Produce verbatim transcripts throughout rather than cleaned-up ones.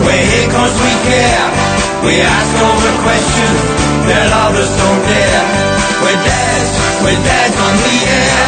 We're here 'cause we care. We ask all the questions that others don't dare. We're dads, we're dads on the air.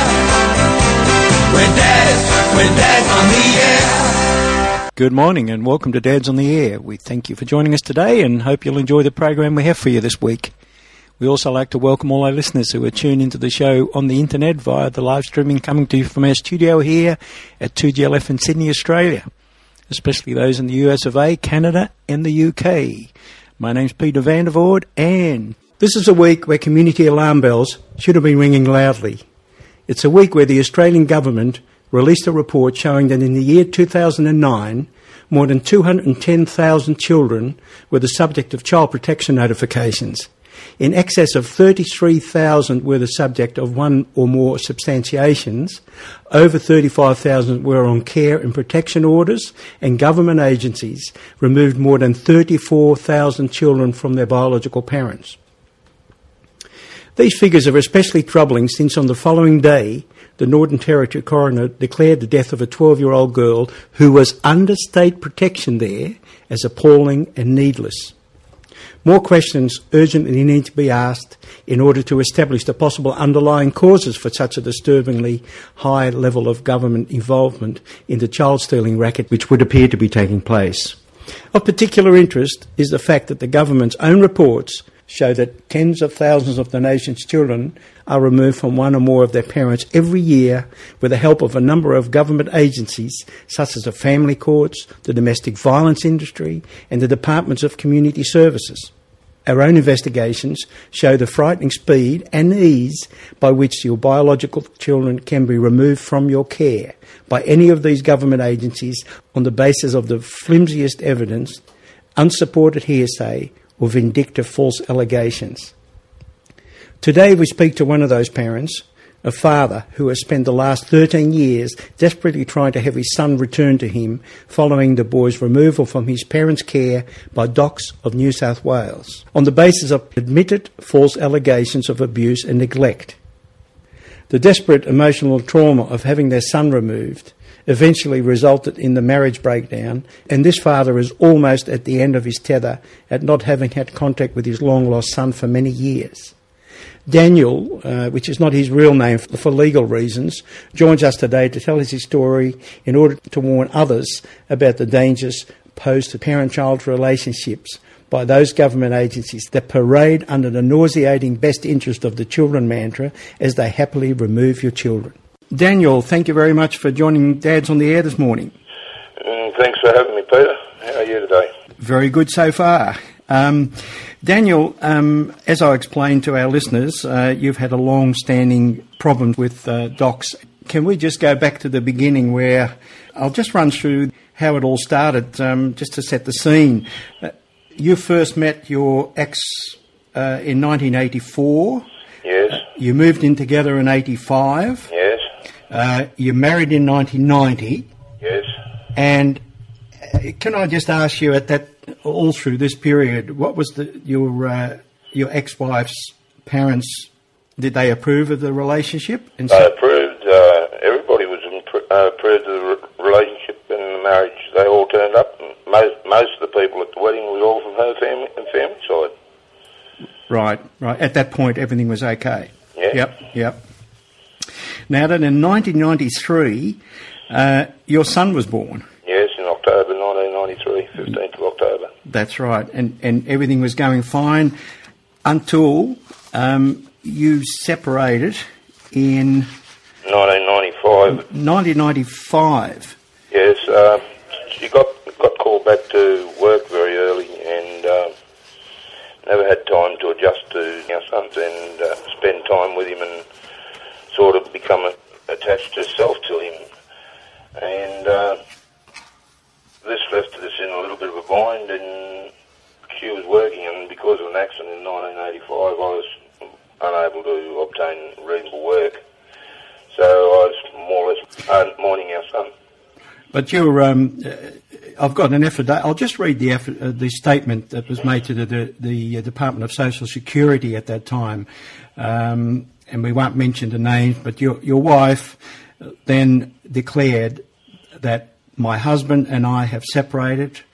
We're dads, we're dads on the air. Good morning and welcome to Dads on the Air. We thank you for joining us today and hope you'll enjoy the program we have for you this week. We also like to welcome all our listeners who are tuned into the show on the internet via the live streaming coming to you from our studio here at two G L F in Sydney, Australia, especially those in the U S of A, Canada and the U K. My name's Peter Vandervoort, and this is a week where community alarm bells should have been ringing loudly. It's a week where the Australian government released a report showing that in the year two thousand nine, more than two hundred ten thousand children were the subject of child protection notifications. In excess of thirty-three thousand were the subject of one or more substantiations. Over thirty-five thousand were on care and protection orders, and government agencies removed more than thirty-four thousand children from their biological parents. These figures are especially troubling since on the following day, the Northern Territory coroner declared the death of a twelve-year-old girl who was under state protection there as appalling and needless. More questions urgently need to be asked in order to establish the possible underlying causes for such a disturbingly high level of government involvement in the child stealing racket which would appear to be taking place. Of particular interest is the fact that the government's own reports show that tens of thousands of the nation's children are removed from one or more of their parents every year with the help of a number of government agencies such as the family courts, the domestic violence industry and the departments of community services. Our own investigations show the frightening speed and ease by which your biological children can be removed from your care by any of these government agencies on the basis of the flimsiest evidence, unsupported hearsay or vindictive false allegations. Today we speak to one of those parents, a father who has spent the last thirteen years desperately trying to have his son returned to him following the boy's removal from his parents' care by D O C S of New South Wales on the basis of admitted false allegations of abuse and neglect. The desperate emotional trauma of having their son removed eventually resulted in the marriage breakdown, and this father is almost at the end of his tether at not having had contact with his long-lost son for many years. Daniel, uh, which is not his real name for legal reasons, joins us today to tell us his story in order to warn others about the dangers posed to parent-child relationships by those government agencies that parade under the nauseating best interest of the children mantra as they happily remove your children. Daniel, thank you very much for joining Dads on the Air this morning. Mm, thanks for having me, Peter. How are you today? Very good so far. Um, Daniel, um, as I explained to our listeners, uh, you've had a long-standing problem with uh, D O C S. Can we just go back to the beginning where I'll just run through how it all started, um, just to set the scene. Uh, you first met your ex uh, in nineteen eighty-four. Yes. Uh, you moved in together in eighty-five. Yes. Uh, you married in nineteen ninety. Yes. And uh, can I just ask you, at that, all through this period, what was the, your uh, your ex-wife's parents? Did they approve of the relationship? And they so- approved. Uh, everybody was impro- uh, approved of the re- relationship and the marriage. They all turned up. And most most of the people at the wedding was all from her family and family side. Right. Right. At that point, everything was okay. Yeah. Yep. Yep. Now then, in nineteen ninety-three, uh, your son was born. Yes, in October nineteen ninety-three, fifteenth of October. That's right, and and everything was going fine until um, you separated in nineteen ninety-five. nineteen ninety-five. Yes, uh, she got got called back to work very early and uh, never had time to adjust to our son and uh, spend time with him and sort of become a, attached herself to him. And uh, this left us in a little bit of a bind, and she was working, and because of an accident in nineteen eighty-five, I was unable to obtain reasonable work. So I was more or less uh, minding our son. But you're, um, uh, I've got an affidavit. I'll just read the aff- uh, the statement that was made to the, the, the Department of Social Security at that time. Um, and we won't mention the names, but your your wife then declared that my husband and I have separated.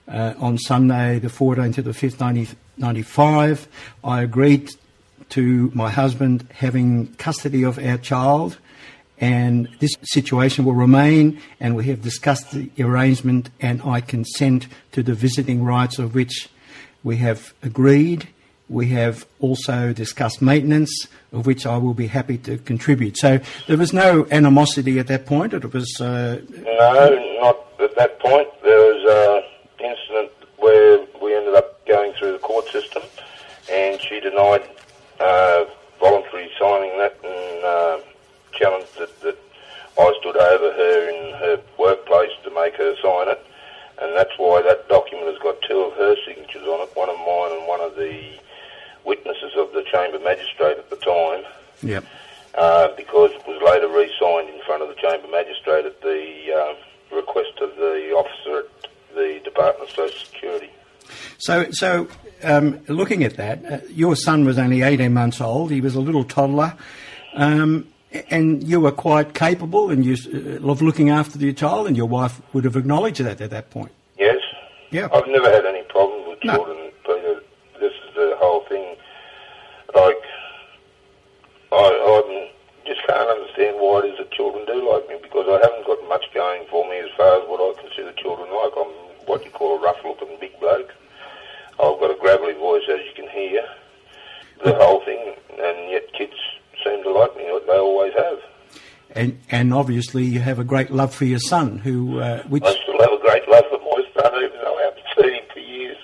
uh, on Sunday the fourteenth of the fifth, nineteen ninety-five, I agreed to my husband having custody of our child, and this situation will remain, and we have discussed the arrangement, and I consent to the visiting rights of which we have agreed. We have also discussed maintenance, of which I will be happy to contribute. So there was no animosity at that point. It was... Uh, no, not at that point. There was an incident where we ended up going through the court system, and she denied uh, voluntarily signing that and uh, challenged that, that I stood over her in her workplace to make her sign it, and that's why that document has got two of her signatures on it, one of mine and one of the witnesses of the Chamber Magistrate at the time. Yep. Uh, because it was later re-signed in front of the Chamber Magistrate at the uh, request of the officer at the Department of Social Security. So, so um, looking at that, uh, your son was only eighteen months old. He was a little toddler, um, and you were quite capable and you uh, of looking after your child, and your wife would have acknowledged that at that point. Yes. Yeah. I've never had any problems with No. children, Peter. This is the whole thing. Like, I, I just can't understand why it is that children do like me, because I haven't got much going for me as far as what I consider children like. I'm what you call a rough-looking big bloke. I've got a gravelly voice, as you can hear. The whole thing, and yet kids seem to like me, like they always have. And and obviously you have a great love for your son, who uh, which I still have a great love for my son, even though I haven't seen him for years.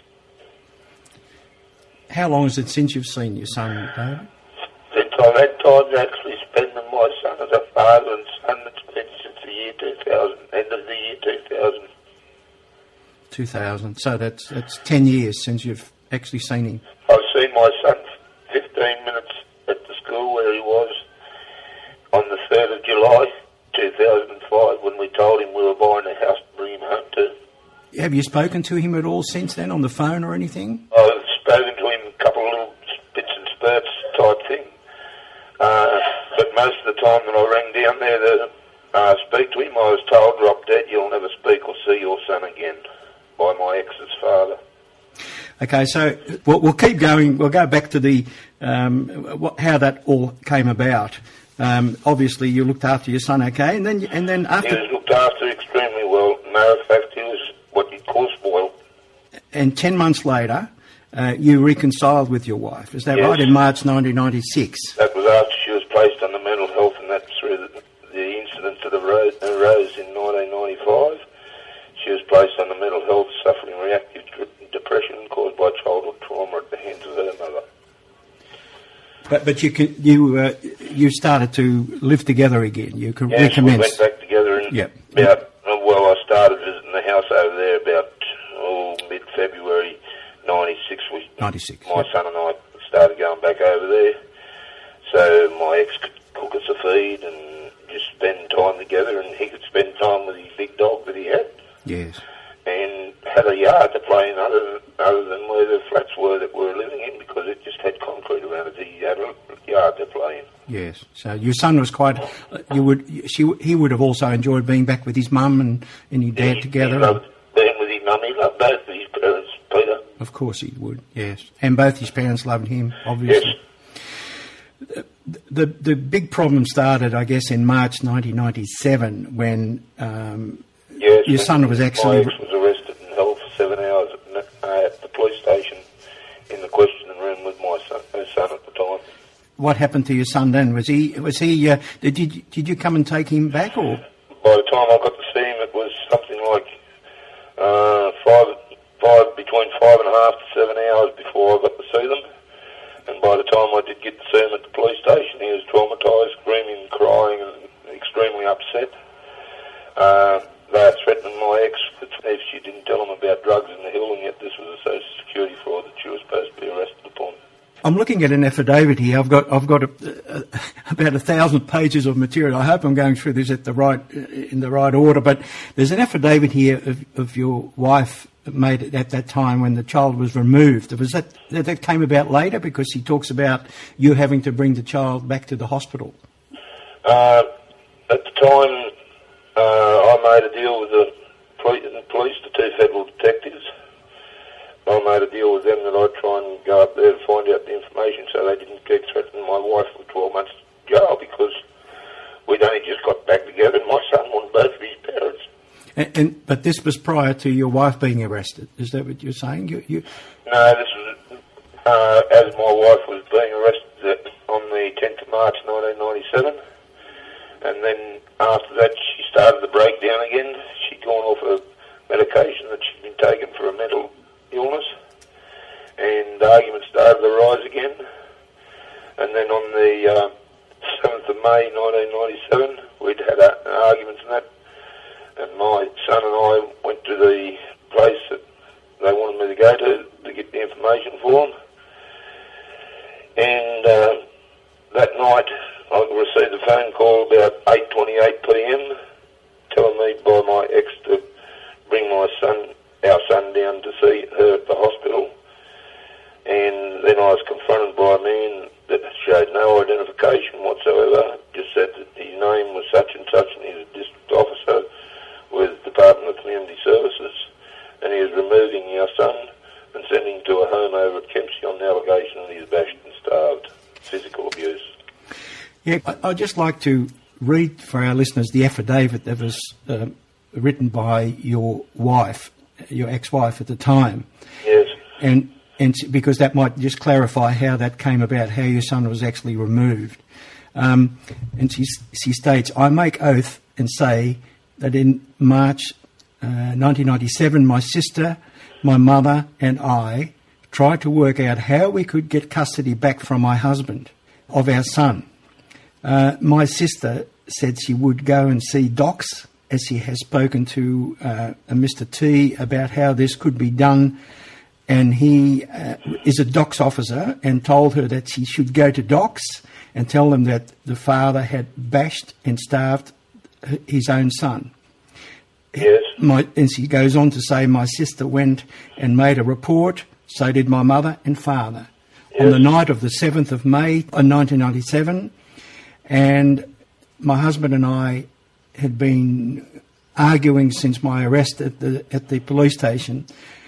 how long is it since you've seen your son, David? Since I've had time to actually spend with my son as a father and son, it's been since the year two thousand, end of the year two thousand. Two thousand. So that's that's ten years since you've actually seen him. I've seen my son fifteen minutes at the school where he was on the third of July two thousand five when we told him we were buying a house to bring him home to. Have you spoken to him at all since then, on the phone or anything? I've spoken to him a couple of little bits and spurts type thing. Uh, but most of the time that I rang down there to uh, speak to him, I was told, "Rob, Dad, you'll never speak or see your son again," by my ex's father. Okay, so we'll, we'll keep going. We'll go back to the um, what, how that all came about. Um, obviously, you looked after your son, okay, and then and then after. He was looked after extremely well. Matter of fact, he was what you'd call spoiled. And ten months later, uh, you reconciled with your wife. Is that Yes. right? In March nineteen ninety-six. That was after she was placed under mental health, and that's through the, the incident that arose, arose in nineteen ninety-five. She was placed under mental health, suffering reactive depression caused by childhood trauma at the hands of her mother. But but you could, you uh, you started to live together again. You could Yes, recommence. we went back together in Yep. about, uh, well, I started visiting the house over there about oh, mid-February ninety-six. We, ninety-six. my Yep. son and I started going back over there. So my ex could cook us a feed and just spend time together, and he could spend time with his big dog that he had. Yes. And had a yard to play in other than, other than where the flats were that we were living in, because it just had concrete around it. He had a yard to play in. Yes. So your son was quite. Uh, you would. She. He would have also enjoyed being back with his mum and and your dad he, together. He loved being with his mum. He loved both of his parents, Peter. Of course he would. Yes. And both his parents loved him, obviously. Yes. The the big problem started, I guess, in March nineteen ninety-seven when um, Yes, your son was actually. My ex was arrested and held for seven hours at, uh, at the police station in the questioning room with my son, her son at the time. What happened to your son then? Was he? Was he? Uh, did you did you come and take him back, or? By the time I got to see him, it was something like uh, five, five between five and a half to seven hours before I got to see them. And by the time I did get to see him at the police station, he was traumatised, screaming, crying, and extremely upset. Uh, they were threatening my ex if she didn't tell them about drugs in the hill, and yet this was a social security fraud that she was supposed to be arrested upon. I'm looking at an affidavit here. I've got I've got a, a, about a thousand pages of material. I hope I'm going through this at the right in the right order. But there's an affidavit here of, of your wife made it at that time when the child was removed. Was that that came about later, because he talks about you having to bring the child back to the hospital? Uh, at the time, uh, I made a deal with the police, the police, the two federal detectives, with them that I'd try and go up there to find out the information so they didn't keep threatening my wife with twelve months jail, because we'd only just got back together and my son wanted both of his parents. And, and but this was prior to your wife being arrested. Is that what you're saying? You, you... No, this was uh, as my wife was being arrested on the tenth of March nineteen ninety-seven, and then after that she started the breakdown again. She'd gone off a medication that she'd been taking for a mental illness, and arguments started to rise again. And then on the uh, seventh of May nineteen ninety-seven, we'd had uh, arguments and that, and my son and I went to the place that they wanted me to go to to get the information for them. And uh, that night I received a phone call about eight twenty-eight p m telling me by my ex to bring my son, our son, down to see her at the hospital. And then I was confronted by a man that showed no identification whatsoever, just said that his name was such and such and he's a district officer with Department of Community Services, and he was removing our son and sending him to a home over at Kempsey on the allegation that he's bashed and starved, physical abuse. Yeah, I'd just like to read for our listeners the affidavit that was uh, written by your wife, your ex-wife at the time. Yes. And and because that might just clarify how that came about, how your son was actually removed. Um, and she, she states, I make oath and say that in March uh, nineteen ninety-seven, my sister, my mother and I tried to work out how we could get custody back from my husband of our son. Uh, my sister said she would go and see docs, as she has spoken to uh, Mister T about how this could be done, and he uh, is a docs officer and told her that she should go to docs and tell them that the father had bashed and starved his own son. Yes. My, and she goes on to say, my sister went and made a report, so did my mother and father. Yes. On the night of the seventh of May nineteen ninety-seven, and my husband and I had been arguing since my arrest at the at the police station,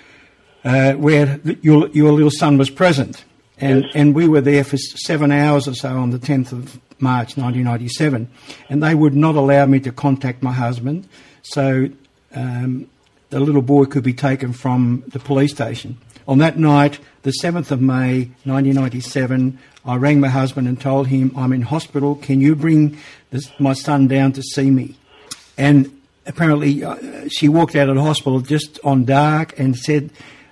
uh, where your your little son was present, and yes. and we were there for seven hours or so on the tenth of March nineteen ninety-seven, and they would not allow me to contact my husband, so um, the little boy could be taken from the police station. On that night, the seventh of May nineteen ninety-seven, I rang my husband and told him, I'm in hospital, can you bring this, my son down to see me? And apparently uh, she walked out of the hospital just on dark and said,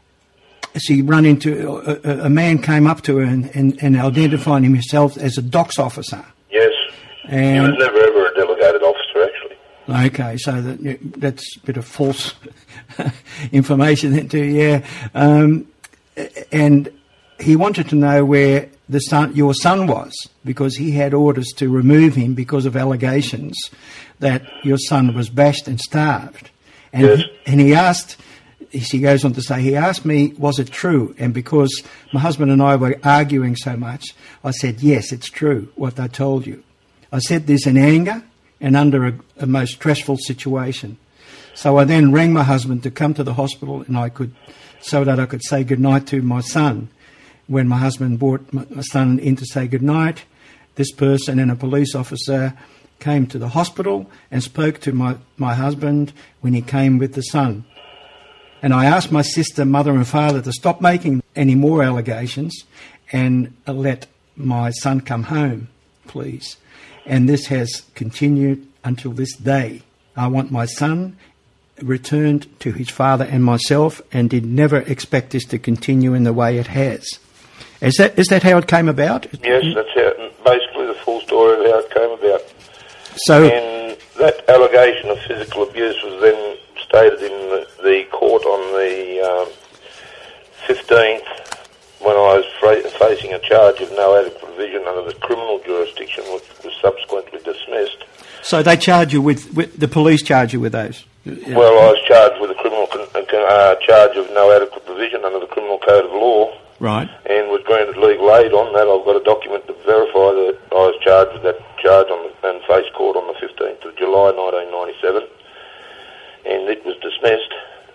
she run into, a, a man came up to her and, and, and identified himself as a docs officer. Yes. And he was never ever a delegated officer, actually. Okay, so that, that's a bit of false information then too, yeah. Um, and he wanted to know where the son, your son was, because he had orders to remove him because of allegations that your son was bashed and starved. And, yes. he, and he asked, she goes on to say, he asked me, was it true? And because my husband and I were arguing so much, I said, yes, it's true, what they told you. I said this in anger and under a, a most stressful situation. So I then rang my husband to come to the hospital, and I could, so that I could say goodnight to my son. When my husband brought my son in to say goodnight, this person and a police officer came to the hospital and spoke to my, my husband when he came with the son. And I asked my sister, mother and father to stop making any more allegations and let my son come home, please. And this has continued until this day. I want my son returned to his father and myself, and did never expect this to continue in the way it has. Is that is that how it came about? Yes, that's how, basically the full story of how it came about. So, and that allegation of physical abuse was then stated in the, the court on the um, fifteenth, when I was fra- facing a charge of no adequate provision under the criminal jurisdiction, which was subsequently dismissed. So they charge you with, with the police charge you with those? Yeah. Well, I was charged with a criminal con- uh, charge of no adequate provision under the Criminal Code of Law. Right. And was granted legal aid on that. I've got a document to verify that I was charged with that charge on the, and faced court on the fifteenth of July nineteen ninety-seven. And it was dismissed.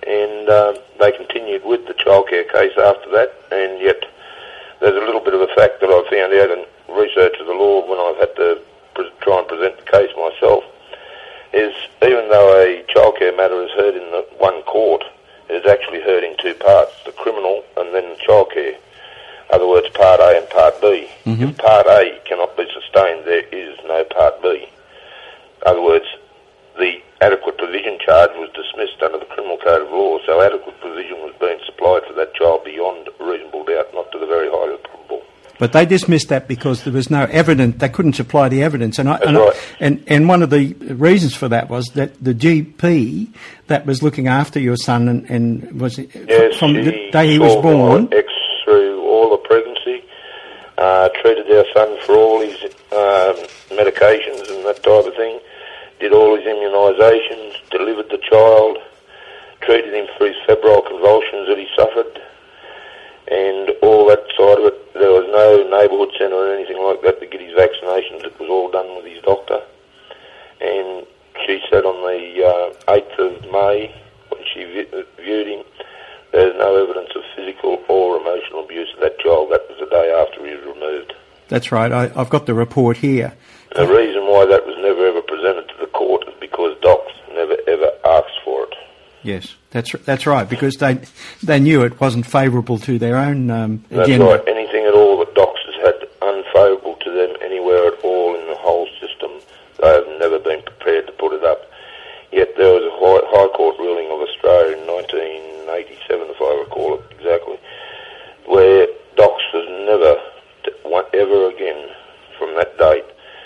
and uh, they continued with the childcare case after that, and yet there's a little bit of a fact that I found out in research of the law when I've had to pre- try and present the case myself, is even though a childcare matter is heard in the one court, it is actually heard in two parts, the criminal and then the childcare. In other words, Part A and Part B. Mm-hmm. If Part A cannot be sustained, there is no Part B. In other words, the adequate provision charge was dismissed under the Criminal Code of Law, so adequate provision was being supplied for that child beyond reasonable doubt, not to the very highly probable. But they dismissed that because there was no evidence. They couldn't supply the evidence, and I, That's and, right. I, and and one of the reasons for that was that the G P that was looking after your son and, and was yes, from she the day he was saw born. my ex through all the pregnancy, uh, treated our son for all his um, medications and that type of thing, did all his immunisations, delivered the child, treated him for his febrile convulsions that he suffered, and all that side of it. There was no neighbourhood centre or anything like that to get his vaccinations. It was all done with his doctor. And she said on the uh, eighth of May, when she vi- viewed him, there's no evidence of physical or emotional abuse of that child. That was the day after he was removed. That's right. I, I've got the report here. The reason why that was never ever presented to the court is because docs never ever asked for it. Yes, that's that's right, because they they knew it wasn't favourable to their own um, That's agenda. right. Anything at all that docs has had unfavourable to them anywhere at all in the whole system, they have never been prepared to put it up. Yet there was a high, high court ruling of Australia in nineteen eighty-seven, if I recall it exactly, where docs was never, ever again, from that date,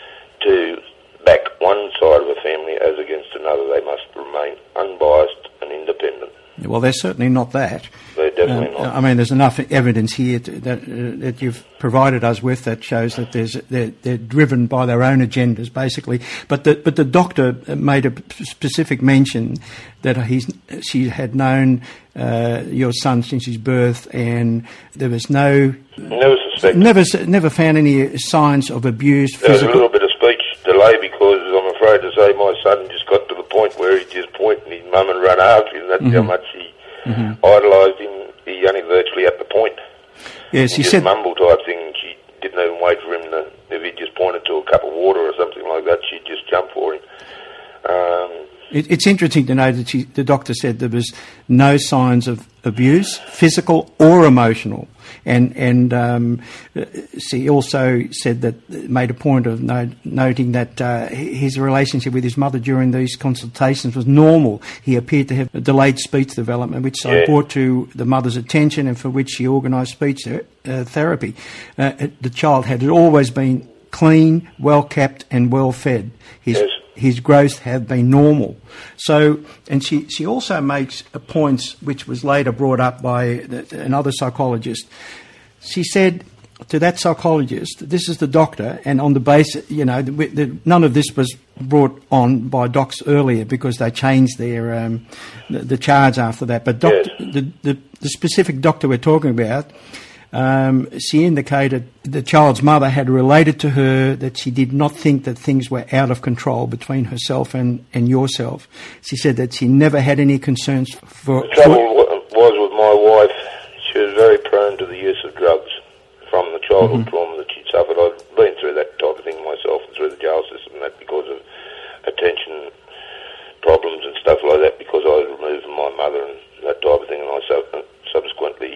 to back one side of a family as against another. They must remain unbiased and independent. Well, they're certainly not that. They're definitely Uh, not. I mean, there's enough evidence here to, that uh, that you've provided us with that shows that there's they're, they're driven by their own agendas, basically. But the but the doctor made a specific mention that he's she had known uh, your son since his birth, and there was no Never suspected. never never found any signs of abuse. There was a Physical. little bit of speech delay because I'm afraid to say my son just got to the point where he just pointed his mum and run after him. That's Mm-hmm. how much he mm-hmm. idolised him. He only virtually at the point. Yes, he he just said. mumble type thing. And she didn't even wait for him to. If he just pointed to a cup of water or something like that, she'd just jump for him. Um, It, it's interesting to know that she, the doctor said there was no signs of abuse, physical or emotional, and and um, she also said that made a point of no, noting that uh, his relationship with his mother during these consultations was normal. He appeared to have a delayed speech development, which I Yeah. brought to the mother's attention, and for which she organised speech uh, therapy. Uh, the child had always been clean, well kept, and well fed. His Yes. his growth have been normal. So, and she, she also makes a point which was later brought up by the, another psychologist. She said to that psychologist, this is the doctor, and on the basis, you know, the, the, none of this was brought on by docs earlier because they changed their um, the, the charge after that. But doc, Yes. the, the, the specific doctor we're talking about, Um, she indicated the child's mother had related to her that she did not think that things were out of control between herself and, and yourself. She said that she never had any concerns for... the trouble wa- was with my wife, she was very prone to the use of drugs from the childhood Mm-hmm. trauma that she'd suffered. I've been through that type of thing myself and through the jail system and that because of attention problems and stuff like that, because I was removed from my mother and that type of thing, and I sub- subsequently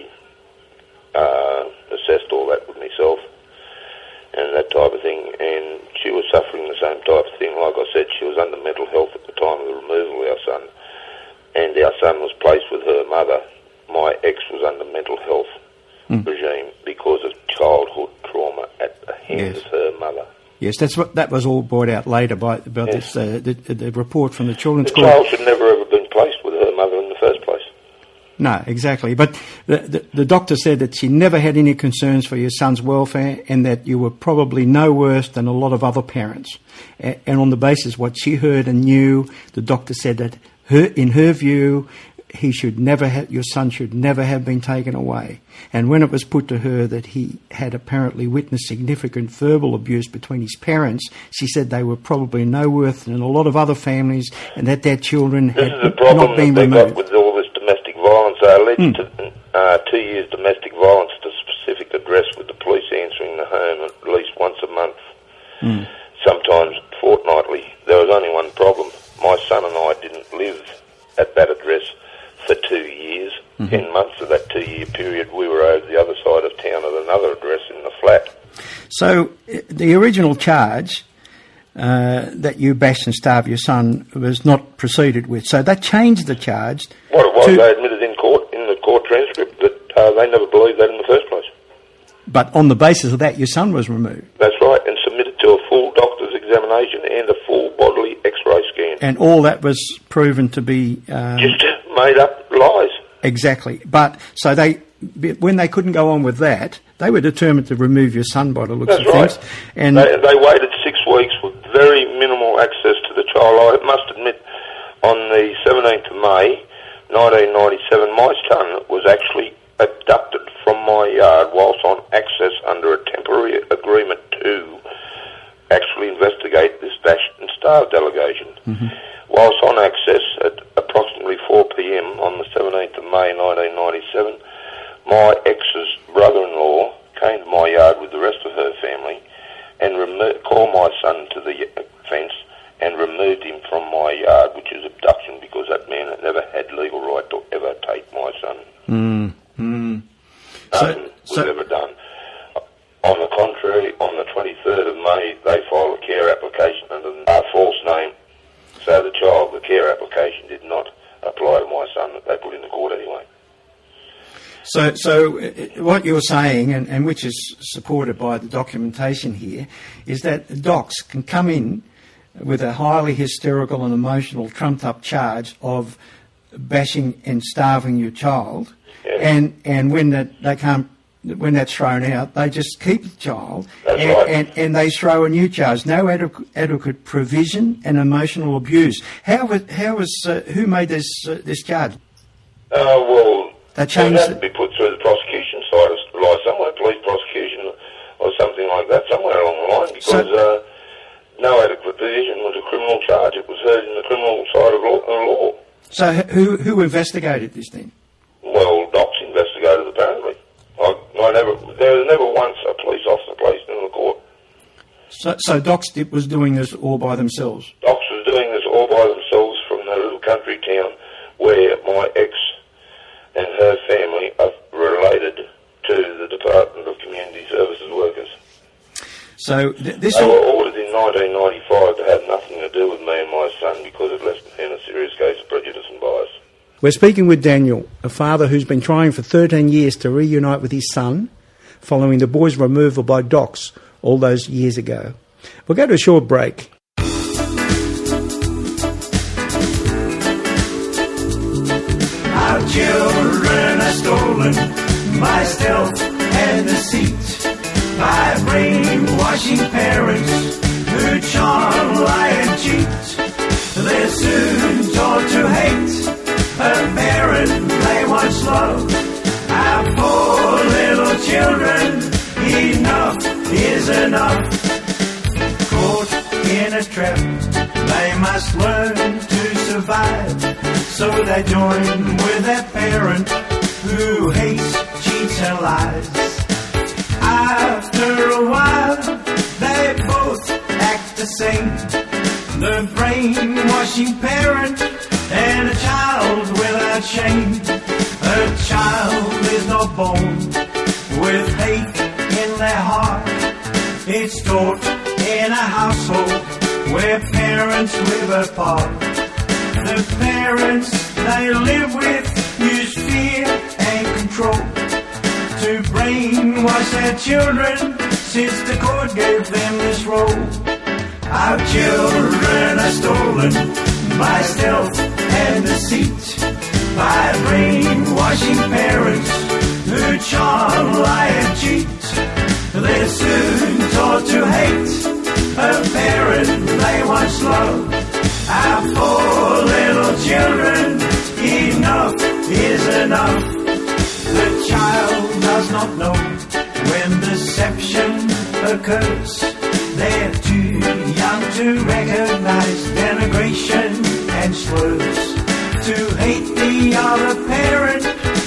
uh, assessed all that with myself and that type of thing, and she was suffering the same type of thing. Like I said, she was under mental health at the time of the removal of our son, and our son was placed with her mother. My ex was under mental health Mm. regime because of childhood trauma at the hands Yes. of her mother. Yes, that's what that was all brought out later by about Yes. this uh, the, the report from the Children's The Court. child should never ever been placed with her mother in the first place. No, exactly. But the, the, the doctor said that she never had any concerns for your son's welfare and that you were probably no worse than a lot of other parents. A, and on the basis of what she heard and knew, the doctor said that her, in her view, he should never have, your son should never have been taken away. And when it was put to her that he had apparently witnessed significant verbal abuse between his parents, she said they were probably no worse than a lot of other families and that their children This had is the problem not been that they got removed. with all this domestic uh, alleged to, uh, two years domestic violence at a specific address with the police answering the home at least once a month, Mm. sometimes fortnightly. There was only one problem. My son and I didn't live at that address for two years. Mm-hmm. Ten months of that two-year period, we were over the other side of town at another address in the flat. So uh, the original charge uh, that you bashed and starved your son was not proceeded with. So that changed the charge. What it was, to, they admitted in court, in the court transcript, that uh, they never believed that in the first place. But on the basis of that, your son was removed. That's right, and submitted to a full doctor's examination and a full bodily X-ray scan. And all that was proven to be... Um, Just made up lies. Exactly. But, so they, when they couldn't go on with that, they were determined to remove your son by the looks That's of right. things. And they, they waited six weeks with very minimal access to the child. I must admit, on the seventeenth of May, nineteen ninety-seven, my son was actually abducted from my yard whilst on access under a temporary agreement to actually investigate this dash and starved allegation. Mm-hmm. Whilst on access at approximately four p.m. on the seventeenth of May nineteen ninety-seven, my ex's brother-in-law came to my yard with the rest of her family and remo- called my son to the fence and removed him from my yard, which is abduction, because that man had never had legal right to ever take my son. Mm, mm. Nothing So, was so ever done. On the contrary, on the twenty-third of May, they filed a care application under a false name. So the child, the care application did not apply to my son that they put in the court anyway. So, so uh, what you're saying, and, and which is supported by the documentation here, is that docs can come in with a highly hysterical and emotional, trumped-up charge of bashing and starving your child, Yes. and and when that they can't, when that's thrown out, they just keep the child, That's and, right. and and they throw a new charge, no adequate, adequate provision and emotional abuse. How was how was uh, who made this uh, this charge? Uh, well, They it changed has to it. be put through the prosecution side of line somewhere, police prosecution or something like that, somewhere along the line, because So- uh, no adequate provision was a criminal charge. It was heard in the criminal side of law. Uh, law. So who who investigated this then? Well, docs investigated apparently. I, I never, there was never once a police officer placed in the court. So, so Docs did, was doing this all by themselves. Docs was doing this all by themselves from the little country town where my ex and her family are related to the Department of Community Services workers. So th- this They all, were ordered in nineteen ninety-five to have nothing to do with me and my son because it left me in a serious case of prejudice and bias. we're speaking with Daniel, a father who's been trying for thirteen years to reunite with his son following the boy's removal by Docs all those years ago. We'll go to a short break. Our children are stolen by stealth and deceit, by brainwashing parents who charm, lie and cheat. They're soon taught to hate a parent they once loved. Our poor little children, enough is enough. Caught in a trap, they must learn to survive. So they join with their parent who hates, cheats and lies. After a while, they both act the same. The brainwashing parent and a child without shame. A child is not born with hate in their heart. It's taught in a household where parents live apart. The parents they live with use fear and control to brainwash their children since the court gave them this role. Our children are stolen by stealth and deceit, by brainwashing parents who charm, lie and cheat. They're soon taught to hate a parent they once loved. Our poor little children, enough is enough. The child does not know when deception occurs. They're too young to recognize denigration and slurs. To hate the other parent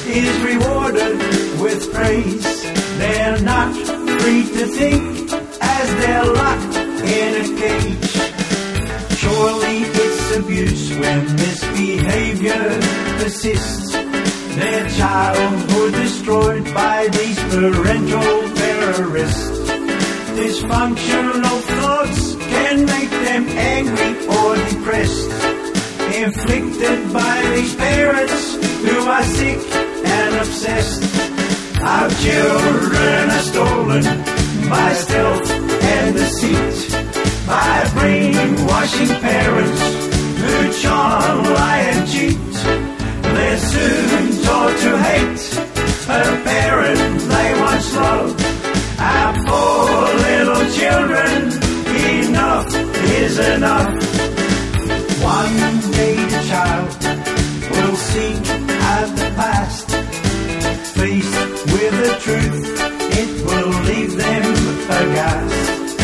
is rewarded with praise. They're not free to think as they're locked in a cage. Surely it's abuse when misbehavior persists. Their childhood destroyed by these parental terrorists. Dysfunctional thoughts can make them angry or depressed, inflicted by these parents who are sick and obsessed. Our children are stolen by stealth and deceit, by brainwashing parents who charm, lie and cheat. They're soon taught to hate a parent they once loved. Our poor little children, enough is enough. One day the child will see at the past, faced with the truth, it will leave them aghast.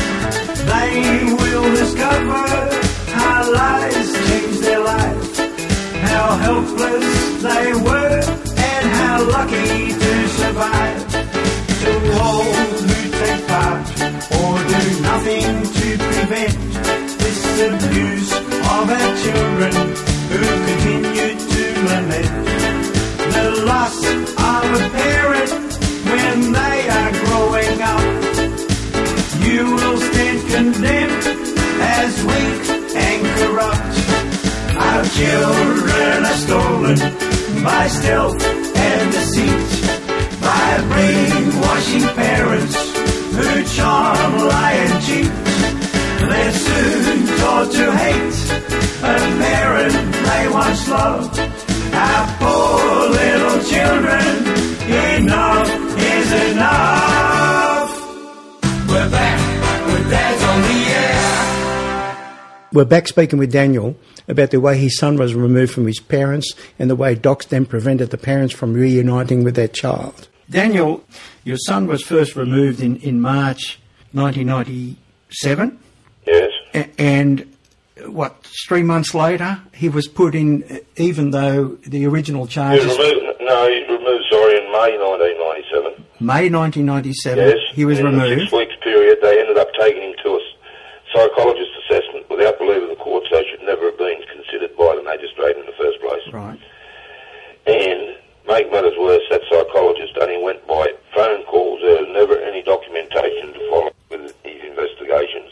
They will discover how lies changed their life, how helpless they were and how lucky to survive. To all who take part or do nothing to prevent this abuse of our children who continue to lament the loss of a parent when they are growing up. You will stand condemned as weak and corrupt. Our children are stolen by stealth and deceit, by brainwashing parents who charm, lie and cheat. They're soon taught to hate a parent they once loved. Our poor little children, enough is enough. We're back with Dads on the Air. We're back speaking with Daniel about the way his son was removed from his parents and the way docs then prevented the parents from reuniting with their child. Daniel, your son was first removed in, in March nineteen ninety-seven. Yes. A- and, what, three months later, he was put in, even though the original He charges... was removed, no, he was removed, sorry, in May nineteen ninety-seven. May nineteen ninety-seven, Yes. he was in removed. In a six-week period, they ended up taking him to a psychologist assessment without the leave of the court, so it should never have been considered by the magistrate in the first place. Right. And, make matters worse, that psychologist only went by phone calls. There was never any documentation to follow with his investigations.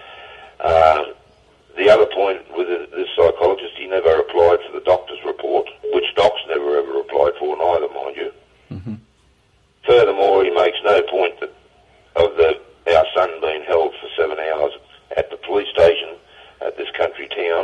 Um, the other point with this psychologist, he never applied for the doctor's report, which docs never ever applied for neither, mind you. Mm-hmm. Furthermore, he makes no point that of the our son being held for seven hours at the police station at this country town,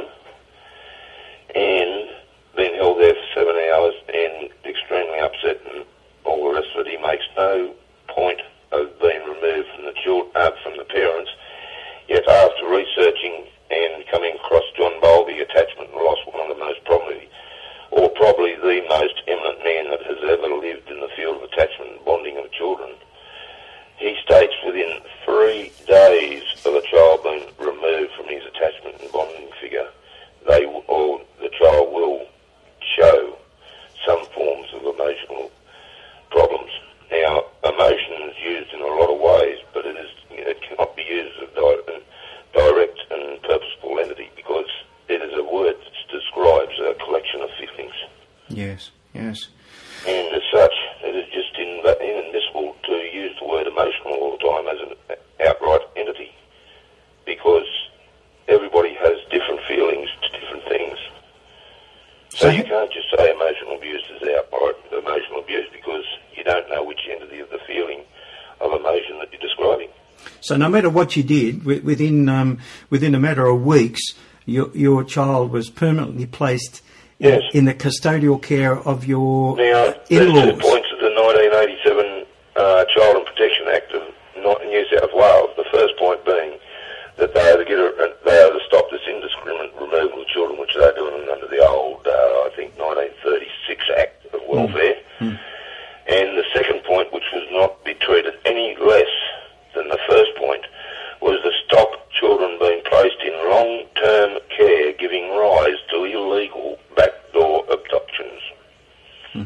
and being held there for seven hours and extremely upset and all the rest of it. He makes no point of being removed from the children, uh, from the parents. Yet after researching and coming across John Bowlby, attachment and loss, one of the most probably, or probably the most eminent man that has ever lived in the field of attachment and bonding of children, he states within three days of a child being removed from his attachment and bonding figure, they or the child will show some forms of emotional problems. Now, emotion is used in a lot of ways, but it is it cannot be used as a di- direct and purposeful entity because it is a word that describes a collection of feelings. Yes, yes. And as such, it is just inv- inadmissible to use the word emotional all the time as an outright entity because everybody has different feelings to different things. So you can't just say emotional abuse is outright emotional abuse because you don't know which entity of the feeling of emotion that you're describing. So no matter what you did, wi- within um, within a matter of weeks, your your child was permanently placed in, Yes. in the custodial care of your Now, there's in-laws. two points of the nineteen eighty-seven uh, Child and Protection Act of Not- New South Wales. The first point being that they are to get a, they are to stop this indiscriminate removal of children, which they're doing under the old, uh, I think, nineteen thirty-six Act of Welfare. Mm. And the second point, which was not be treated any less than the first point, was to stop children being placed in long-term care, giving rise to illegal backdoor abductions. Mm-hmm.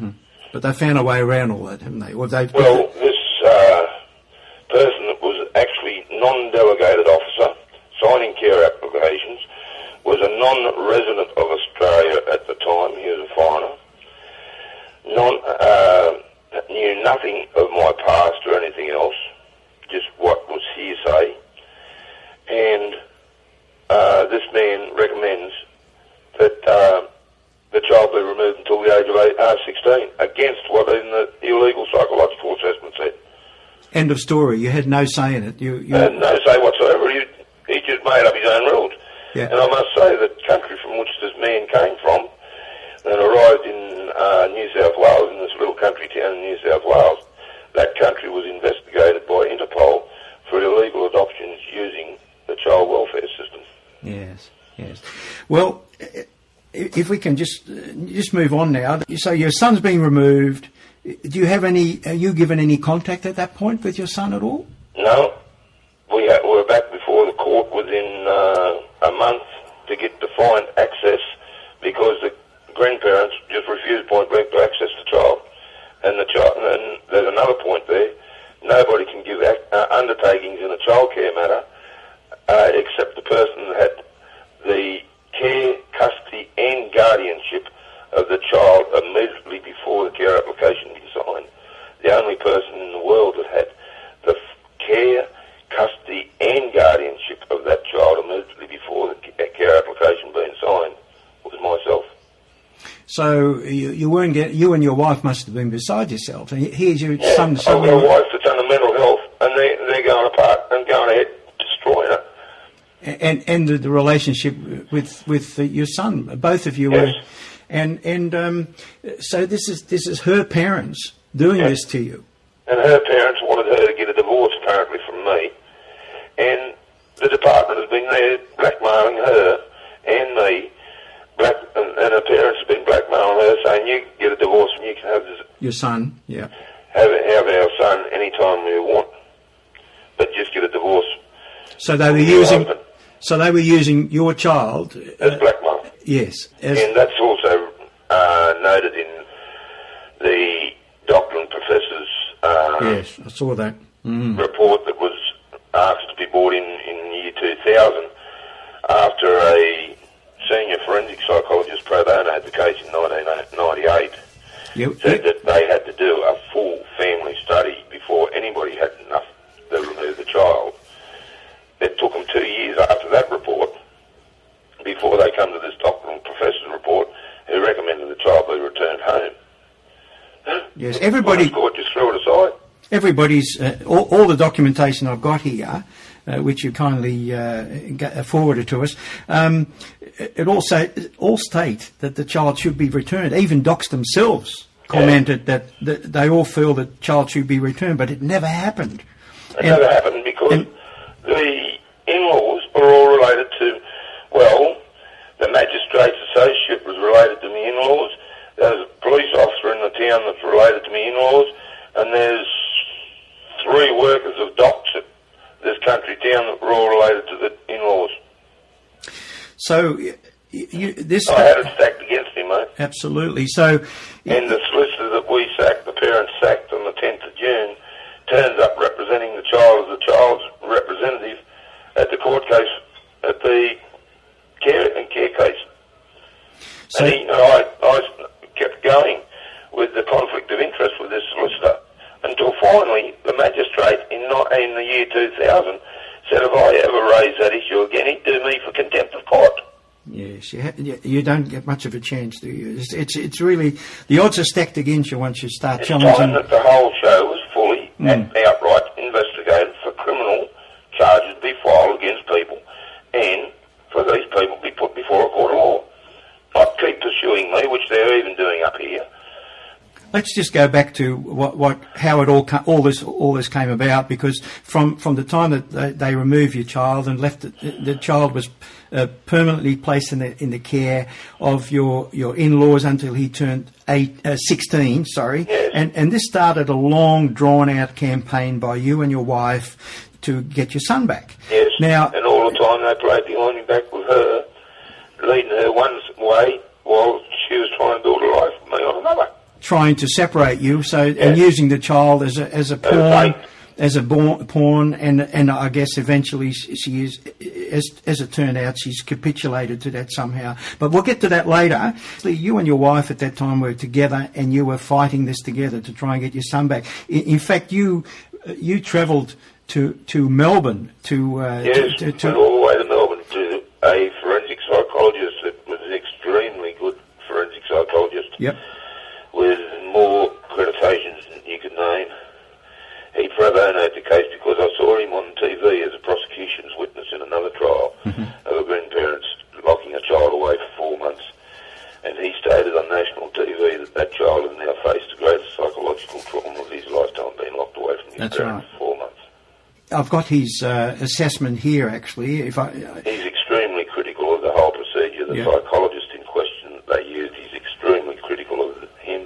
But they found a way around all that, haven't they? Or they Well, this uh, person that was actually non-delegated officer signing care applications was a non-resident of Australia at the time. He was a foreigner. Non, uh, knew nothing of my past or anything else, just what was hearsay. And uh, this man recommends that uh, the child be removed until the age of eight, uh, sixteen, against what in the illegal psychological assessment said. End of story. You had no say in it. You, you... Uh, no say whatsoever. He, he just made up his own rules. Yeah. And I must say that the country from which this man came from and arrived in uh, New South Wales, in this little country town in New South Wales, that country was investigated by Interpol for illegal adoptions using the child welfare system. Yes, yes. Well, if we can just just move on now. So your son's being removed. Do you have any? Are you given any contact at that point with your son at all? No, we ha- were back before the court within uh, a month to get defined access because the grandparents just refused point blank to access the child, and the child. And there's another point there: nobody can give ac- uh, undertakings in a childcare matter uh, except the person that had the care, custody, and guardianship of the child immediately before the care application is signed. The only person in the world that had the f- care, custody, and guardianship of that child immediately before the care application being signed was myself. So you, you weren't get, you and your wife must have been beside yourself. And here's your Yeah, son. I've got suddenly- a wife that's under mental health, and they, they're going apart and going ahead destroying her. and and the, the relationship with with uh, your son, both of you Yes. were, and and um, so this is this is her parents doing Yes. this to you. And her parents wanted her to get a divorce apparently from me, and the department has been there blackmailing her and me, black, and, and her parents have been blackmailing her, saying you can get a divorce and you can have this, Your son, yeah. have, have our son anytime you want, but just get a divorce. So they were from your using, husband. so they were using your child. As Uh, blackmail. yes, as, And that's also uh, noted in the doctor and professor's uh, yes, I saw that. Mm. report that was asked to be brought in in the year two thousand after a senior forensic psychologist pro bono had the case in nineteen ninety-eight. You, Said that they had to do a full family study before anybody had enough to remove the child. It took them two years after that report before they come to this doctor and professor's report who recommended the child be returned home. yes, everybody. The court just threw it aside. Everybody's uh, all, all the documentation I've got here, uh, which you kindly uh, g- forwarded to us. Um, it also all state that the child should be returned. Even docs themselves commented that, that they all feel that the child should be returned, but it never happened. It And- never happened because and- the in-laws are all related to, well, the magistrate's associate was related to me in-laws. There's a police officer in the town that's related to me in-laws, and there's three workers of docks at this country town that were all related to the in-laws. So y- you, this I had it stacked against me, mate. absolutely. So And the solicitor that we sacked, the parents sacked on the tenth of June, turns up representing the child as the child's representative at the court case, at the care and care case. So- and he, I, I kept going with the conflict of interest with this solicitor until finally the magistrate in, not, in the year two thousand said if I ever raise that issue again, he'd do me for contempt of court. yes, you, ha- you you don't get much of a chance, do you? It's it's, it's really the odds are stacked against you once you start It's challenging. time that the whole show was fully Mm. and outright investigated for criminal charges to be filed against people and for these people to be put before a court of law. Not keep pursuing me, which they're even doing up here. Let's just go back to what, what how it all co- all this all this came about, because from, from the time that they, they removed your child and left it, the child was uh, permanently placed in the in the care of your, your in-laws until he turned eight, uh, sixteen. Sorry, Yes. and and this started a long drawn out campaign by you and your wife to get your son back. Yes. Now, and all the time they played behind me back with her, leading her one way while she was trying to build a life with me on another. trying to separate you, so Yeah. and using the child as a as a pawn, right. as a born, pawn, and and I guess eventually she she is, as as it turned out, she's capitulated to that somehow. But we'll get to that later. You and your wife at that time were together, and you were fighting this together to try and get your son back. In, in fact, you you travelled to to Melbourne to uh, Yes, to, to, went all the way to Melbourne to a forensic psychologist that was an extremely good forensic psychologist. Yep. With more accreditations than you could name. He pro bonoed the case because I saw him on T V as a prosecution's witness in another trial Mm-hmm. of a grandparents locking a child away for four months. And he stated on national T V that that child had now faced the greatest psychological trauma of his lifetime, being locked away from his That's parents right. for four months. I've got his uh, assessment here, actually. If I, He's extremely critical of the whole procedure. The Yeah. psychologist in question that they used, he's extremely critical of him.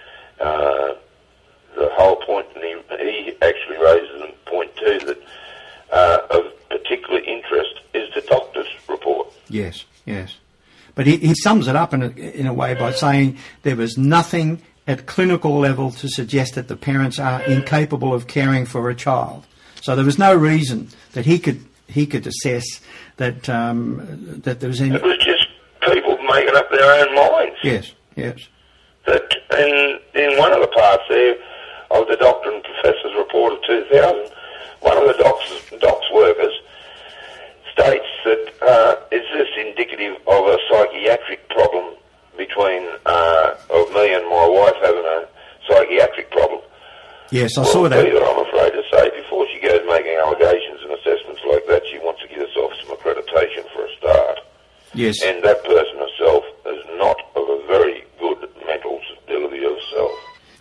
Uh, the whole point, and he, he actually raises in point two that uh, of particular interest is the doctor's report. yes, yes. But he, he sums it up in a, in a way by saying there was nothing at clinical level to suggest that the parents are incapable of caring for a child. So there was no reason that he could he could assess that um, that there was any. It was just people making up their own minds. Yes, yes, That in, in one of the parts there of the doctor and professor's report of two thousand, one of the docs, docs workers states that uh, is this indicative of a psychiatric problem between uh, of me and my wife having a psychiatric problem. yes. I Well, saw that. Peter, I'm afraid to say, before she goes making allegations and assessments like that, she wants to give herself some accreditation for a start. Yes, And that person herself is not of a very good mental stability of herself.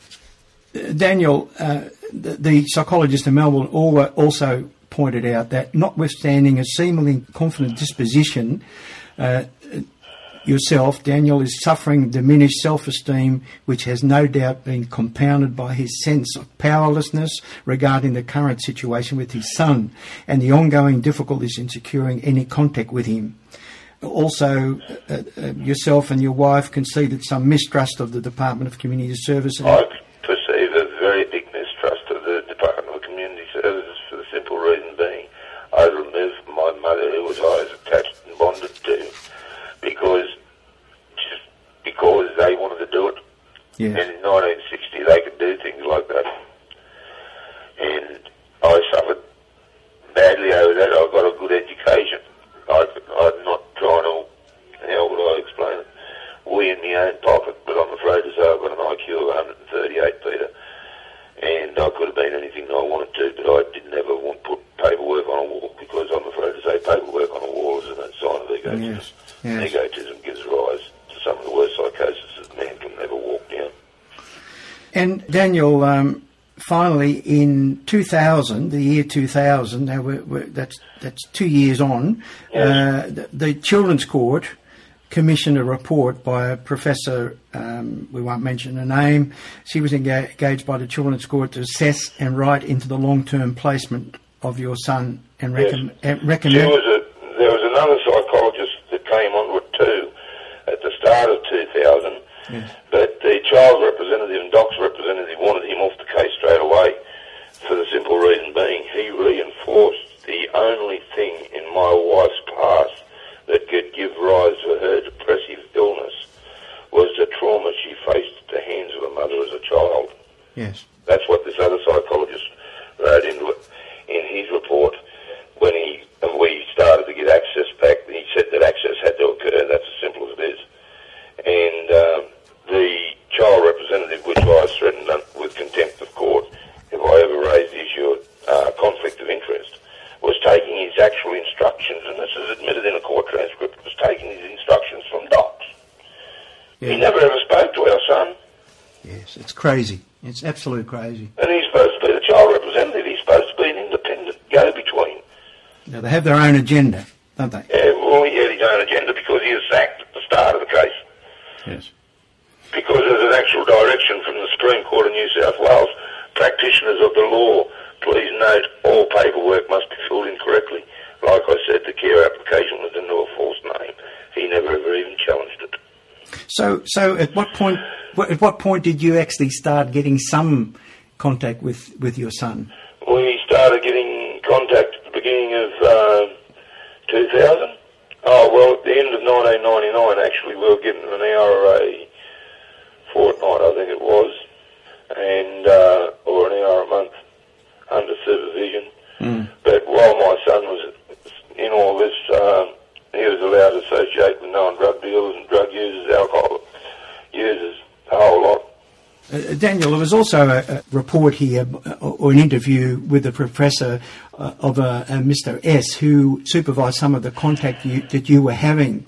Daniel, uh, the, the psychologist in Melbourne al- also pointed out that notwithstanding a seemingly confident disposition, uh, yourself, Daniel, is suffering diminished self-esteem, which has no doubt been compounded by his sense of powerlessness regarding the current situation with his son and the ongoing difficulties in securing any contact with him. Also, uh, uh, yourself and your wife conceded some mistrust of the Department of Community Services. I perceive a very big mistrust of the Department of Community Services for the simple reason being I removed my mother, who was I was attached and bonded to, because just because they wanted to do it. Yeah. And in nineteen sixty they could do things like that. And I suffered badly over that. I got a good education. I, I'm not trying to, how would I explain it, we in my own pocket, but I'm afraid to say I've got an I Q of one hundred thirty-eight, Peter. And I could have been anything I wanted to, but I didn't ever want to put paperwork on a wall, because I'm afraid to say paperwork on a wall is a sign of egotism. Yes, yes. Egotism gives rise to some of the worst psychosis that man can ever walk down. And Daniel, um, finally, in two thousand, the year two thousand, now we're, we're, that's that's two years on, Yes. uh, the, the Children's Court commissioned a report by a professor, um, we won't mention her name. She was enga- engaged by the Children's Court to assess and write into the long-term placement of your son and recommend. Yes. recommend There was, a, there was another psychologist that came on with too at the start of two thousand, Yes. but the child representative and doc's representative wanted him off the case straight away for the simple reason being he reinforced the only thing in my wife's past that could give rise to her depressive illness was the trauma she faced at the hands of her mother as a child. Yes. That's what this other psychologist wrote in, in his report when he and we started to get access back. He said that access had to occur, that's as simple as it is. And um, the child representative, which I was threatened with contempt of court if I ever raised the issue of uh, conflict of interest, was taking his actual instructions, and this is admitted in a court transcript, was taking his instructions from docs. Yeah. He never ever spoke to our son. Yes, it's crazy. It's absolute crazy. And he's supposed to be the child representative. He's supposed to be an independent go-between. Now, they have their own agenda, don't they? Yeah, well, he had his own agenda because he was sacked at the start of the case. Yes. Because there's an actual direction from the Supreme Court of New South Wales. Practitioners of the law, please note all paperwork must be filled in correctly. Like I said, the care application was under a false name. He never ever even challenged it. So, so at what point? At what point did you actually start getting some contact with, with your son? We started getting contact at the beginning of uh, two thousand. Oh, well, at the end of nineteen ninety-nine, actually, we were getting an hour a fortnight, I think it was, and uh, or an hour a month under supervision. Mm. But while my son was in all this, um, he was allowed to associate with known drug dealers and drug users, alcohol users, a whole lot. Uh, Daniel, there was also a, a report here, or an interview with a professor uh, of a, a Mister S, who supervised some of the contact you, that you were having.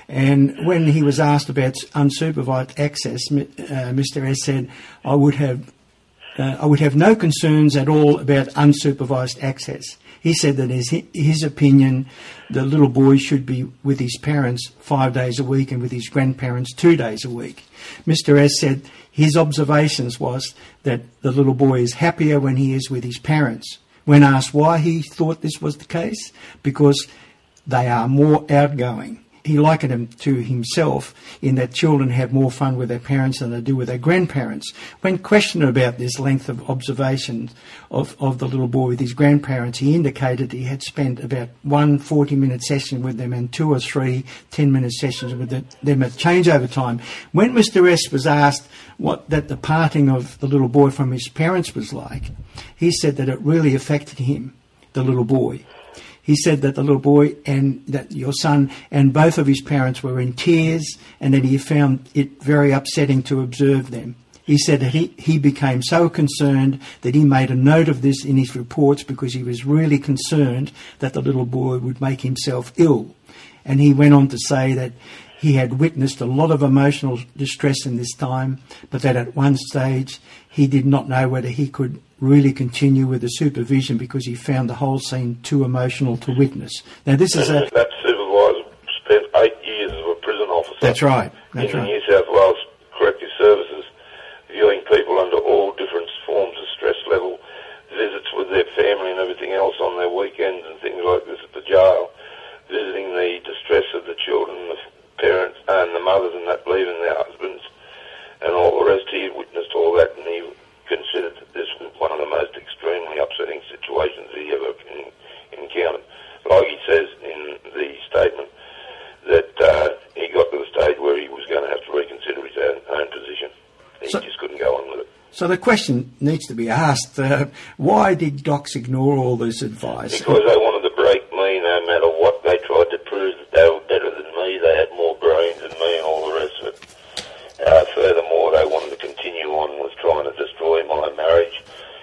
And when he was asked about unsupervised access, uh, Mister S said, "I would have, uh, I would have no concerns at all about unsupervised access." He said that in his, his opinion, the little boy should be with his parents five days a week and with his grandparents two days a week. Mister S said his observations was that the little boy is happier when he is with his parents. When asked why he thought this was the case, because they are more outgoing. He likened them to himself in that children have more fun with their parents than they do with their grandparents. When questioned about this length of observation of, of the little boy with his grandparents, he indicated he had spent about one forty-minute session with them and two or three ten-minute sessions with the, them at changeover time. When Mister S was asked what that the parting of the little boy from his parents was like, he said that it really affected him, the little boy. He said that the little boy and that your son and both of his parents were in tears and that he found it very upsetting to observe them. He said that he, he became so concerned that he made a note of this in his reports because he was really concerned that the little boy would make himself ill. And he went on to say that he had witnessed a lot of emotional distress in this time, but that at one stage he did not know whether he could really continue with the supervision because he found the whole scene too emotional to witness. Now this is a... That supervisor spent eight years as a prison officer. That's right. That's in right. the New South Wales Corrective Services, viewing people under all different forms of stress level, visits with their family and everything else on their weekends and things like this at the jail, visiting the distress of the children, the parents and the mothers and that leaving their husbands and all the rest. He had witnessed all that and he considered that this was one of the most extremely upsetting situations he ever encountered. Like he says in the statement, that uh, he got to the stage where he was going to have to reconsider his own, own position. He so, just couldn't go on with it. So the question needs to be asked, uh, why did docs ignore all this advice? Because they wanted to break me no matter what. They tried to prove that they were better than me, they had more brains than me and all the rest of it. Uh, furthermore, they wanted to continue on with trying to destroy my marriage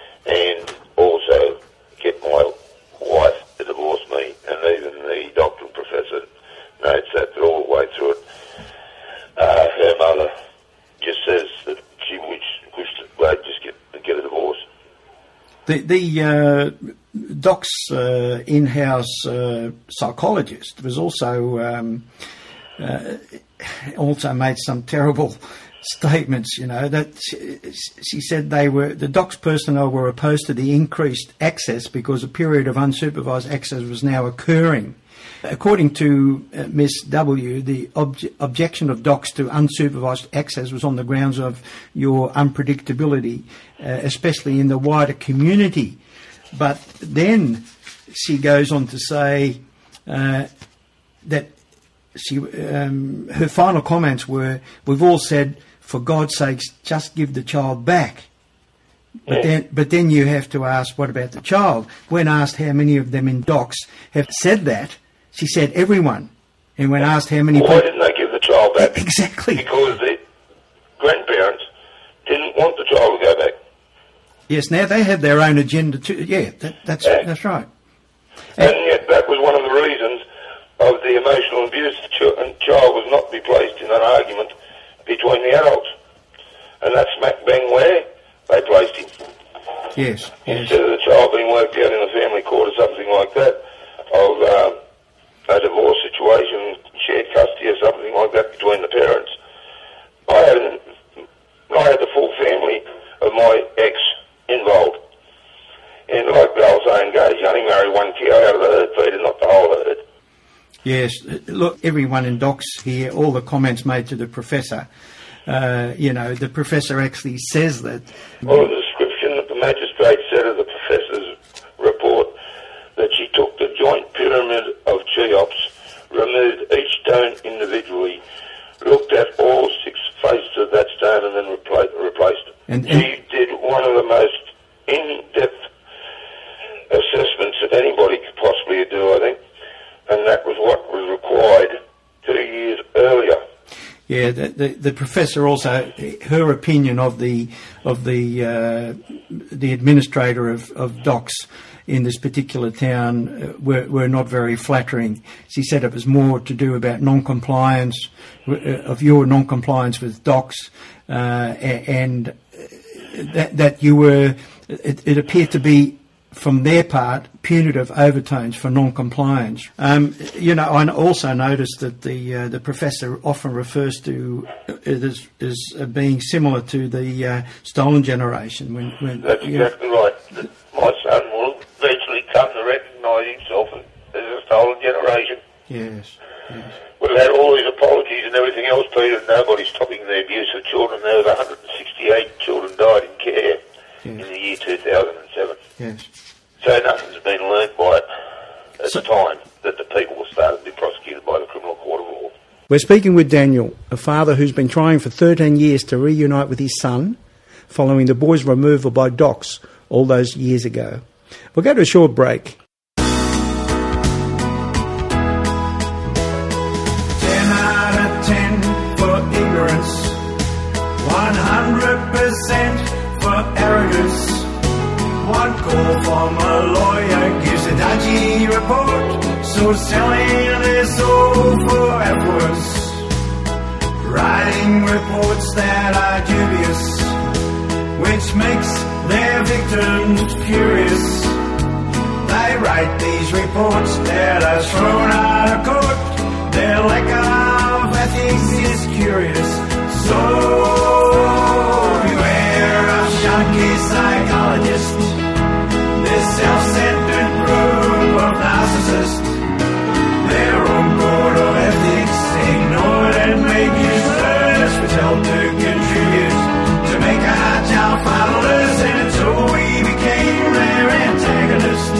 and also get my wife to divorce me. And even the doctor and professor notes that all the way through it. Uh, her mother just says that she wished, wished that they'd just get, get a divorce. The, the uh, doc's uh, in-house uh, psychologist was also... Um, uh, also made some terrible statements, you know, that she said they were, the doc's personnel were opposed to the increased access because a period of unsupervised access was now occurring. According to uh, Miss W, the obje- objection of docs to unsupervised access was on the grounds of your unpredictability, uh, especially in the wider community. But then she goes on to say uh, that She, um, her final comments were, we've all said, for God's sakes, just give the child back. But then, but then you have to ask, what about the child? When asked how many of them in docs have said that, she said everyone. And when asked how many... Why didn't they give the child back? Exactly. Because the grandparents didn't want the child to go back. Yes, now they have their own agenda too. Yeah, that, that's, yeah. that's right. And, and yet that was one of the reasons of the emotional abuse. The child was not to be placed in an argument between the adults. And that's smack bang where they placed him. Yes. Instead yes. of the child being worked out in a family court or something like that, of uh, a divorce situation, shared custody or something like that between the parents. I had, I had the full family of my ex involved. And like the old saying goes, you only marry one cow out of the herd feeder, not the whole herd. Yes, look, everyone in docs here, all the comments made to the professor, uh, you know, the professor actually says that. Well, the description that the magistrate said of the professor's report, that she took the joint pyramid of Cheops, removed each stone individually, looked at all six faces of that stone and then repla- replaced it. And, and she did one of the most in-depth assessments that anybody could possibly do, I think, and that was what was required two years earlier. Yeah, the, the, the professor also, her opinion of the of the uh, the administrator of, of docs in this particular town uh, were, were not very flattering. She said it was more to do about non-compliance, uh, of your non-compliance with docs, uh, and that, that you were, it, it appeared to be, from their part, punitive overtones for non-compliance. Um, you know, I also noticed that the uh, the professor often refers to it as, as uh, being similar to the uh, stolen generation. When, when That's exactly know. right. My son will eventually come to recognise himself as a stolen generation. Yes, yes. We've had all these apologies and everything else, Peter, and nobody's stopping the abuse of children. There was one hundred sixty-eight children died in care yes. in the year two thousand seven. Yes. So nothing's been learnt by it at so, the time that the people started to be prosecuted by the Criminal Court of Law. We're speaking with Daniel, a father who's been trying for thirteen years to reunite with his son following the boy's removal by docs all those years ago. We'll go to a short break. ten out of ten for ignorance, one hundred percent for arrogance. One call from a lawyer gives a dodgy report, so selling their soul for avarice. Writing reports that are dubious, which makes their victims furious. They write these reports that are thrown out of court. Their lack of ethics is curious. So beware of shonky psychologists, this self-centered group of narcissists. Their own code of ethics ignored and made useless, which helped to contribute to make our child fatherless, and so we became their antagonist.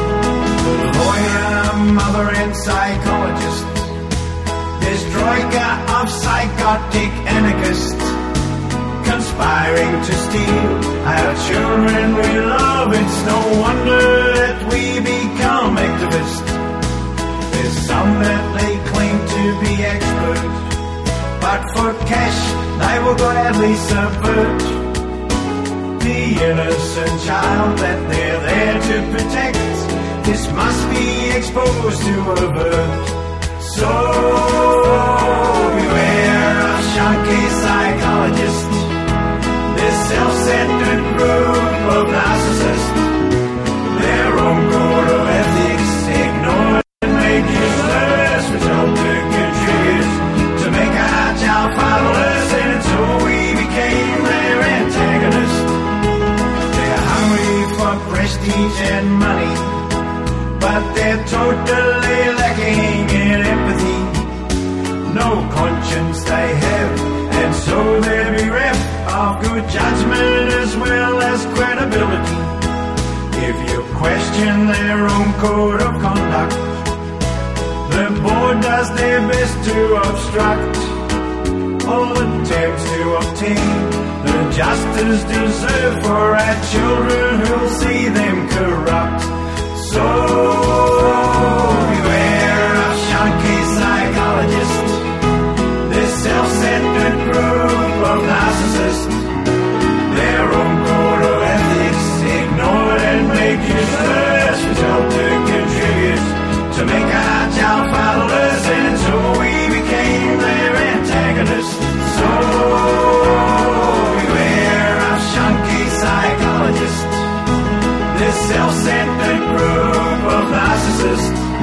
Lawyer, mother and psychologist, this troika of psychotic anarchists, conspiring to steal our children we love. It's no wonder that we become activists. There's some that they claim to be expert, but for cash they will gladly subvert the innocent child that they're there to protect. This must be exposed to avert. So beware of shonky psychologists, this self-centered group of narcissists. Their own code of ethics ignored and made useless, which helped to contribute to make our child fatherless, and so we became their antagonist. They're hungry for prestige and money, but they're totally lacking in empathy. No conscience they have, and so they're bereft of good judgment as well as credibility. If you question their own code of conduct, the board does their best to obstruct all attempts to obtain the justice deserved for our children who'll see them corrupt. So beware of shonky psychologists, this self-centered group of narcissists. Their own code of ethics ignored and made useless, which helped to contribute to make our child fatherless, and so we became their antagonist. So beware of shonky psychologists, this self-centered group of narcissists.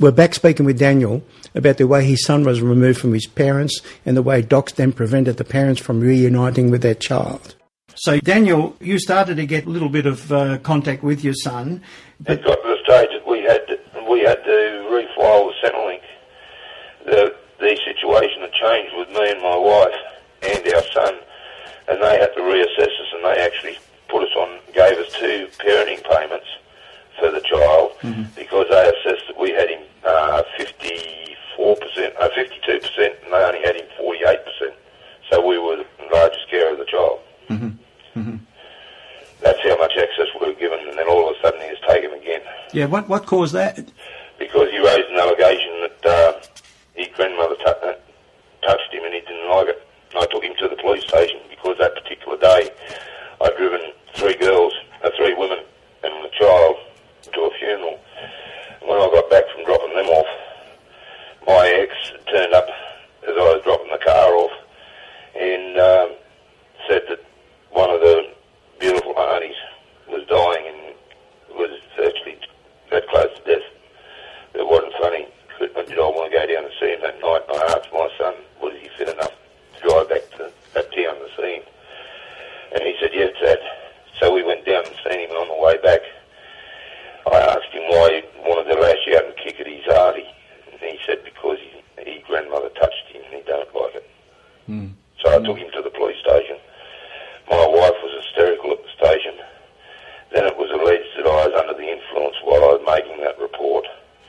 We're back speaking with Daniel about the way his son was removed from his parents and the way docs then prevented the parents from reuniting with their child. So, Daniel, you started to get a little bit of uh, contact with your son. But it got to the stage that we had to, we had to refile the Centrelink. The, the situation had changed with me and my wife and our son, and they had to reassess us, and they actually put us on, gave us two parenting payments for the child, mm-hmm. because they assessed that we had him uh, fifty-four percent, no, fifty-two percent, and they only had him forty-eight percent. So we were the largest carer of the child. Mm-hmm. Mm-hmm. That's how much access we were given, and then all of a sudden he was taken again. Yeah, what what caused that? Because he raised an allegation that uh, his grandmother t- uh, touched him and he didn't like it. I took him to the police station because that particular day I'd driven three girls, uh, three women and a child to a funeral. And when I got back from dropping them off, my ex turned up as I was dropping the car off and um, said that one of the beautiful aunties was dying and was virtually that close to death. It wasn't funny. Did I want to go down and see him that night? And I asked my son, was he fit enough to drive back to that town to see him? And he said, yes, Dad. So we went down and seen him, and on the way back, I asked him why he wanted to lash out and kick at his auntie. And he said because he, his grandmother touched him and he don't like it. Mm. So I took him to the police station. My wife was hysterical at the station. Then it was alleged that I was under the influence while I was making that report.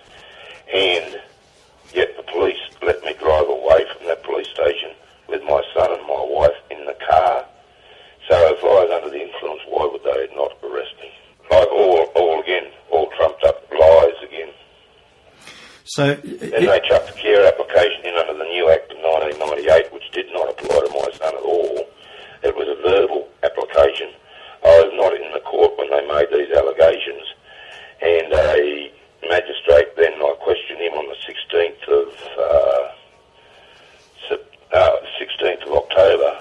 And yet the police let me drive away from that police station with my son and my wife in the car. So if I was under the influence, why would they not arrest me? Like all, all again, all trumped up lies again. So, and they chucked the care application in under the new Act of nineteen ninety-eight, which did not apply to my son at all. It was a verbal application. I was not in the court when they made these allegations, and a magistrate then, I questioned him on the sixteenth of uh, uh, sixteenth of October,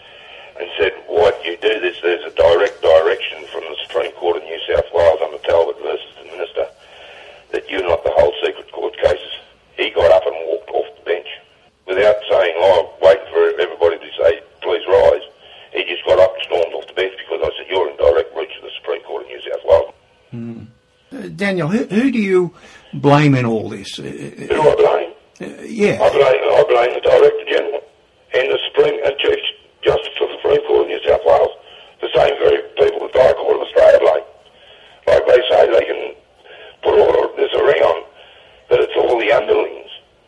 and said, "Why do you do this? There's a direct direction from the Supreme Court of New South Wales under Talbot versus the Minister that you not the whole secret court cases." He got up and walked off the bench without saying, "Oh, waiting for everybody to say, please rise." He just got up and stormed off the bench because I said, "You're in direct breach of the Supreme Court of New South Wales." Mm. Uh, Daniel, who, who do you blame in all this? Uh, who do I blame? Uh, yeah. I blame, I blame the Director General and the Supreme and Chief Justice of the Supreme Court of New South Wales. The same very people that the High Court of Australia blame. Like they say they can put all of this around, that it's all the underlings.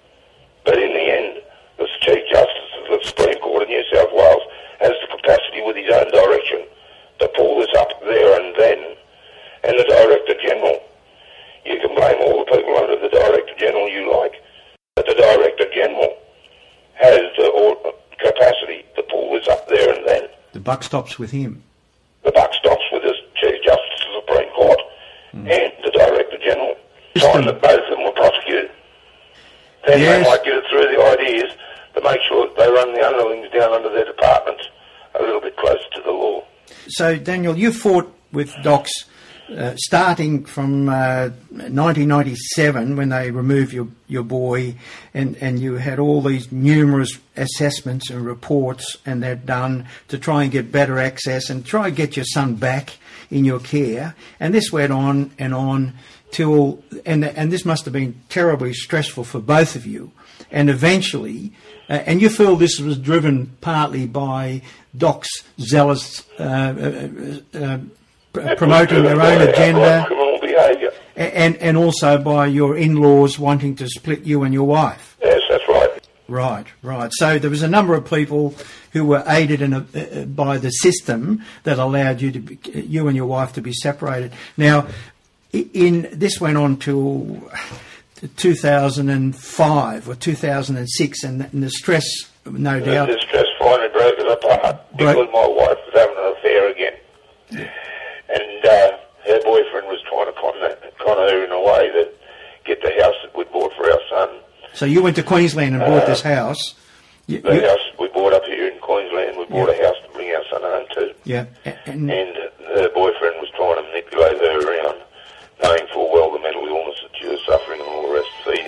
But in the end, the Chief Justice of the Supreme Court of New South Wales has the capacity with his own direction to pull this up there and then. And the Director General, you can blame all the people under the Director General you like, but the Director General has the or, capacity to pull this up there and then. The buck stops with him. The buck stops with the Chief Justice of the Supreme Court mm. and the Director General. Time that both of them were prosecuted. Then yes. They might get it through the ideas to make sure that they run the underlings down under their departments a little bit closer to the law. So, Daniel, you fought with docs uh, starting from uh, nineteen ninety-seven when they removed your, your boy, and, and you had all these numerous assessments and reports and they're done to try and get better access and try and get your son back in your care. And this went on and on till, and, and this must have been terribly stressful for both of you. And eventually, uh, and you feel this was driven partly by docs' zealous uh, uh, uh, pr- promoting their own agenda, criminal behaviour, and and also by your in-laws wanting to split you and your wife. Yes, that's right. Right, right. So there was a number of people who were aided in a, uh, by the system that allowed you to be, you and your wife to be separated. Now, in this went on till two thousand five or two thousand six, and, and the stress, no the, doubt. The stress finally broke us apart because Broke. my wife was having an affair again. Yeah. And uh, her boyfriend was trying to con, that, con her in a way to get the house that we bought for our son. So you went to Queensland and bought uh, this house. You, the you, house we bought up here in Queensland, we bought yeah. a house to bring our son home to. Yeah. And, and her boyfriend was trying to manipulate her around, knowing full well the mental illness that she was suffering and all the rest, feeding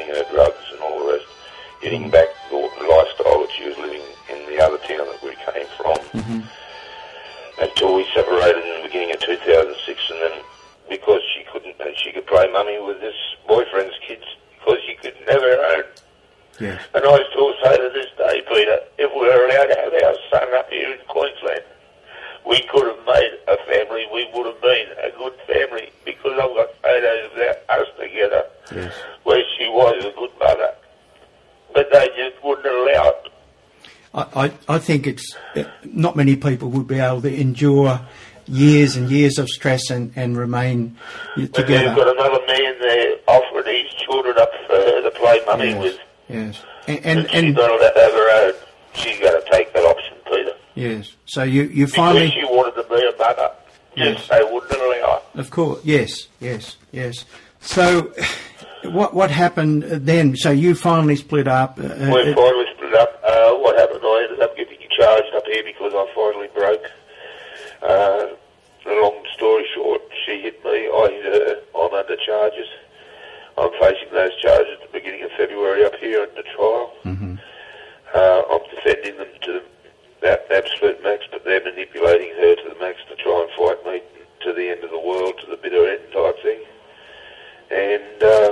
getting back the lifestyle that she was living in the other town that we came from. Mm-hmm. Until we separated in the beginning of two thousand six, and then because she couldn't, she could play mummy with this boyfriend's kids because she could have her own. Yes. And I still say to this day, Peter, if we were allowed to have our son up here in Queensland, we could have made a family. We would have been a good family because I've got photos of us together Yes. where she was a good mother, but they just wouldn't allow it. I, I, I think it's uh, not many people would be able to endure years and years of stress and, and remain But together. you've got another man there offering his children up for her to play mummy Yes. with. Yes. And, And, and, she's and got to have her own. She's got to take that option, Peter. yes. So you, you Because finally, she wanted to be a mother. Yes. Just they wouldn't allow her. of course, yes, yes, yes. So what what happened then? So you finally split up. Uh, We uh, finally split up. Uh, what happened? I ended up getting charged up here because I finally broke. Uh, long story short, she hit me. I hit her. I'm under charges. I'm facing those charges at the beginning of February up here at the trial. Mhm. Uh, I'm defending them to the absolute max, but they're manipulating her to the max to try and fight me to the end of the world, to the bitter end type thing. And uh,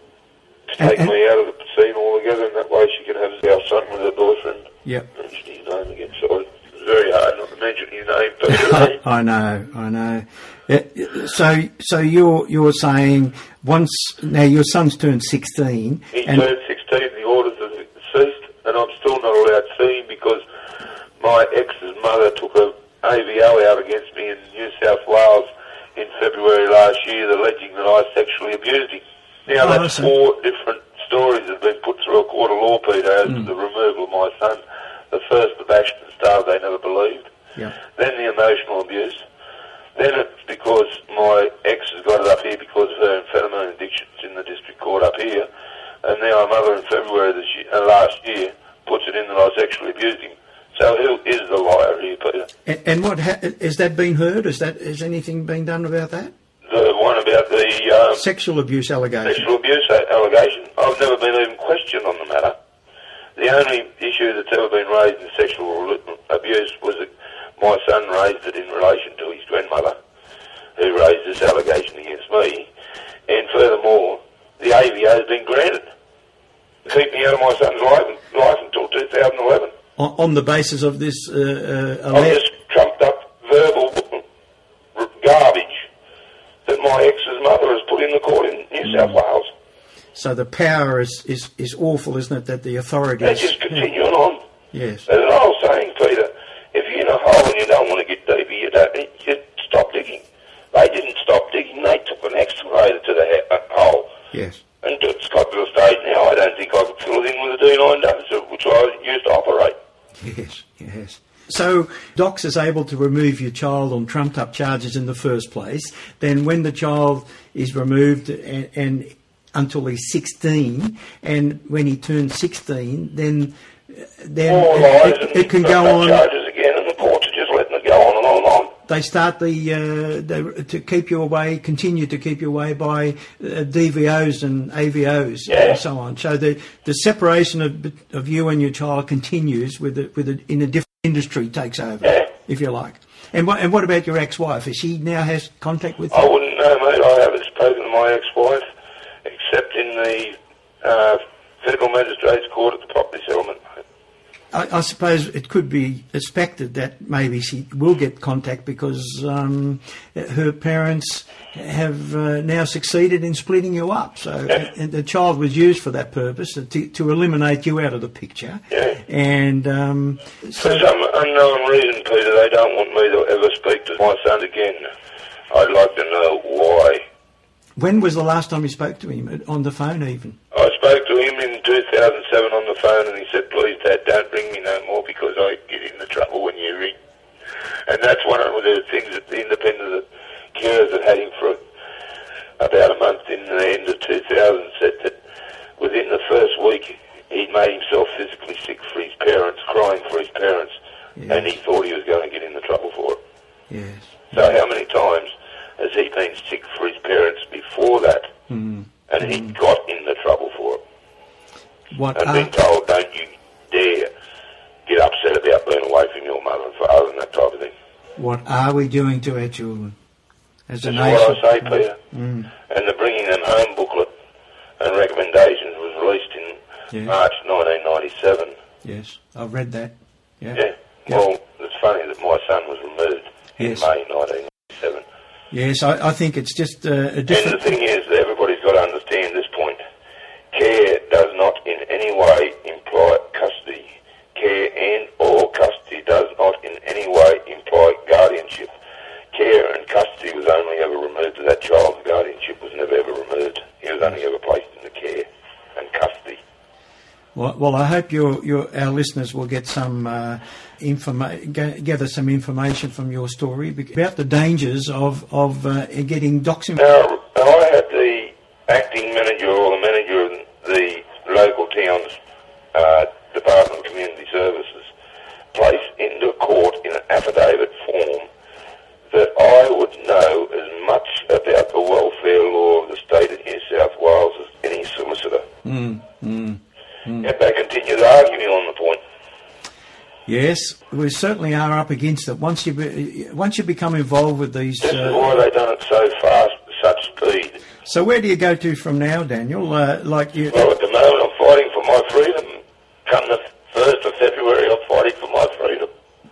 take And- me out of the scene altogether, and that way she can have our son with her boyfriend. Yep. Mention his name again, sorry. It's very hard not to mention his name, but I know, I know. Yeah, So, so you're you're saying once now your son's turned sixteen, he and turned sixteen, the orders have ceased, and I'm still not allowed to see him because my ex's mother took a A V O out against me in New South Wales in February last year, alleging that I sexually abused him. Now, Oh, I that's see. four different stories that have been put through a court of law, Peter, as to the removal of my son. The first, the bashed and starved, they never believed. yeah, Then the emotional abuse. Then it's because my ex has got it up here because of her amphetamine addictions in the district court up here. And now my mother in February this year, uh, last year puts it in that I sexually abused him. So who is the liar here, Peter? and, and what ha- has that been heard? Is that has anything been done about that? The one about the um, Sexual abuse allegation. sexual abuse allegation. I've never been even questioned on the matter. The only issue that's ever been raised in sexual abuse was that my son raised it in relation to his grandmother, who raised this allegation against me. And furthermore, the A V O has been granted to keep me out of my son's life, life until two thousand eleven. On, on the basis of this uh, uh, Of alle- this trumped up verbal r- garbage that my ex's mother has put in the court in New South Wales. so the power is, is, is awful, isn't it? That the authorities. They're just continuing on. Yes. As I was saying, Peter, if you're in a hole and you don't want to get deeper, you don't. You stop digging. They didn't stop digging. They took an excavator to the he- uh, hole, Yes. and it's got to the stage now. I don't think I could fill it in with a D nine dozer, which I used to operate. Yes. Yes. So Docs is able to remove your child on trumped-up charges in the first place. Then, when the child is removed and, and until he's sixteen, and when he turns sixteen, then then More it, lies it, and it can go trumped up on. charges again, and the courts are just letting it go on and on and on. They start the, uh, the to keep you away, continue to keep you away by uh, D V Os and A V Os Yeah. and so on. So the, the separation of of you and your child continues with the, with a, in a different industry takes over, Yeah. if you like. And what and what about your ex-wife? Is she now has contact with I you? wouldn't know, mate. I haven't spoken to my ex-wife, except in the uh, Federal Magistrates Court at the property settlement. I, I suppose it could be expected that maybe she will get contact because um, her parents have uh, now succeeded in splitting you up. So Yeah. and the child was used for that purpose, to, to eliminate you out of the picture. Yeah. And um, For so some unknown reason, Peter, they don't want me to ever speak to my son again. I'd like to know why. when was the last time you spoke to him on the phone even? I spoke to him in two thousand seven on the phone, and he said, please, Dad, don't ring me no more because I get into trouble when you ring. And that's one of the things that the independent carers that had him for about a month in the end of two thousand said that within the first week he made himself physically sick for his parents, crying for his parents, Yeah. and he thought he was going to get into trouble for it. Yes. So how many times has he been sick for his parents before that, Mm. and he got into trouble for it? What and are, been told, don't you dare get upset about being away from your mother and father and that type of thing. what are we doing to our children as a This is nation? what I say, Peter. Mm. And the Bringing Them Home booklet and recommendations was released in Yeah. March nineteen ninety-seven. Yes, I've read that. Yeah. Yeah. Well, it's funny that my son was removed Yes. in May nineteen ninety-seven. Yes, I, I think it's just uh, a And different... the thing is, that everybody's got to understand this point. Care does not in any way imply custody. Care and or custody does not in any way imply guardianship. Care and custody was only ever removed to that child. Guardianship was never ever removed. He was only ever placed in the care and custody. Well, well, I hope your, your, our listeners will get some uh, informa- g- gather some information from your story bec- about the dangers of of uh, getting doxing. Now, I had the acting manager or the manager of the local town's uh, Department of Community Services place into court in an affidavit form that I would know as much about the welfare law of the state of New South Wales as any solicitor. Mm, mm. Yet they continue to argue me on the point. Yes, we certainly are up against it. Once you be, once you become involved with these... This is Uh, why they've done it so fast, such speed. so where do you go to from now, Daniel? Uh, like you... Well, at the moment I'm fighting for my freedom. Come the first of February I'm fighting for my freedom.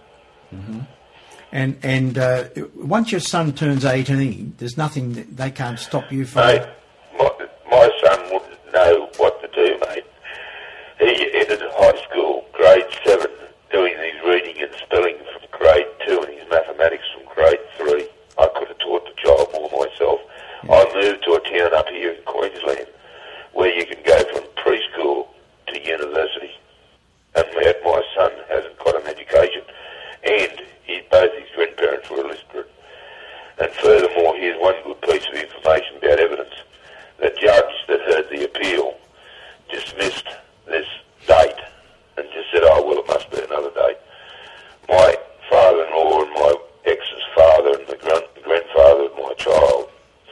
And and uh, once your son turns eighteen, there's nothing that they can't stop you from... Mate, my, my son wouldn't know what to do, mate. He entered high school, grade seven, doing his reading and spelling from grade two and his mathematics from grade three. I could have taught the child more myself. I moved to a town up here in Queensland where you can go from preschool to university. And yet my son hasn't got an education. And he, both his grandparents were illiterate. And furthermore, here's one good piece of information about evidence. The judge that heard the appeal dismissed this date and just said, oh, well, it must be another date. My father-in-law and my ex's father and the grand- grandfather of my child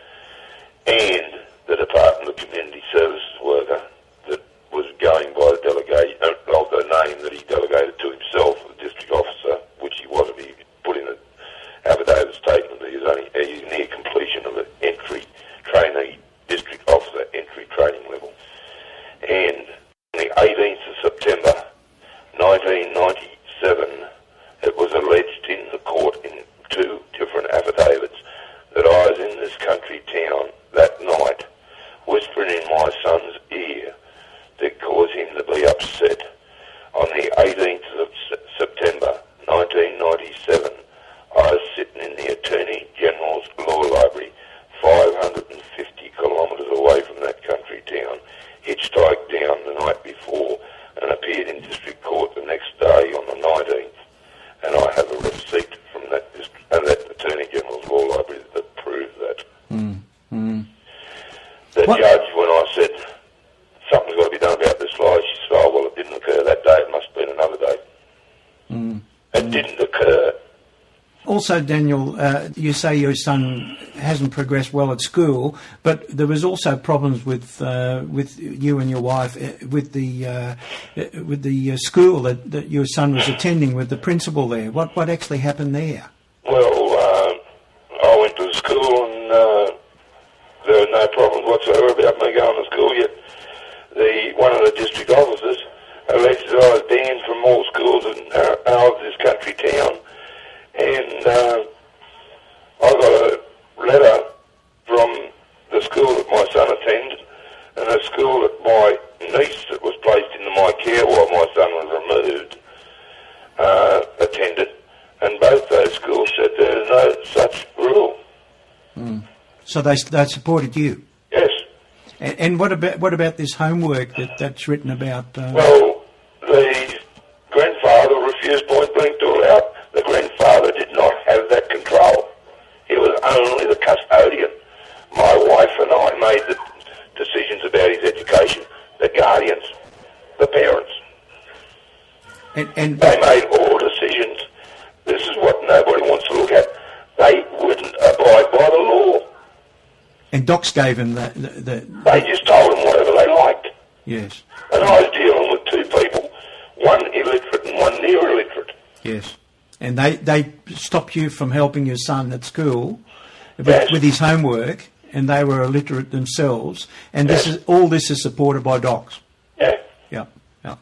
and the Department of Community Services worker that was going by the delegate, uh, of the name that he delegated to himself, the district officer, which he wasn't. He put in an affidavit statement that he was only he was near completion of an entry trainee district officer entry training level. And on the eighteenth of September nineteen ninety-seven, it was alleged in the court in two different affidavits that I was in this country town that night, whispering in my son's ear that caused him to be upset. On the eighteenth of September nineteen ninety-seven, I was sitting in the Attorney General's Law Library, five hundred fifty kilometres away from that country town, hitchhiked down the night before and appeared in district court the next day on the nineteenth. And I have a receipt from that, district, uh, that Attorney General's Law Library that proved that. Mm, mm. The What? judge, when I said something's got to be done about this lie, she said, oh, well, it didn't occur that day, it must have been another day. Mm. It didn't occur. Also, Daniel, uh, you say your son hasn't progressed well at school, but there was also problems with uh, with you and your wife uh, with the uh, uh, with the uh, school that, that your son was attending with the principal there. What what actually happened there? Well, uh, I went to school and uh, there were no problems whatsoever about me going to school yet. The one of the district officers alleged that I was banned from all schools in uh, out of this country town. And uh, I got a letter from the school that my son attended and a school that my niece that was placed into my care while my son was removed uh, attended. And both those schools said there's no such rule. Mm. So they they supported you. Yes. And, and what about what about this homework that, that's written about? Uh, Well, the grandfather refused point blank to allow. The grandfather did not have that control. He was only the custodian. My wife and I made the decisions about his education. The guardians, the parents, and and they made all decisions. This is what nobody wants to look at. They wouldn't abide by the law. and Docs gave him the, the, the They just told him whatever they liked. Yes. And I was dealing with two people, one illiterate and one near illiterate. Yes. And they, they stopped you from helping your son at school with, Yes. with his homework, and they were illiterate themselves. And this Yes. is all this is supported by docs. Yeah. Yeah, yeah.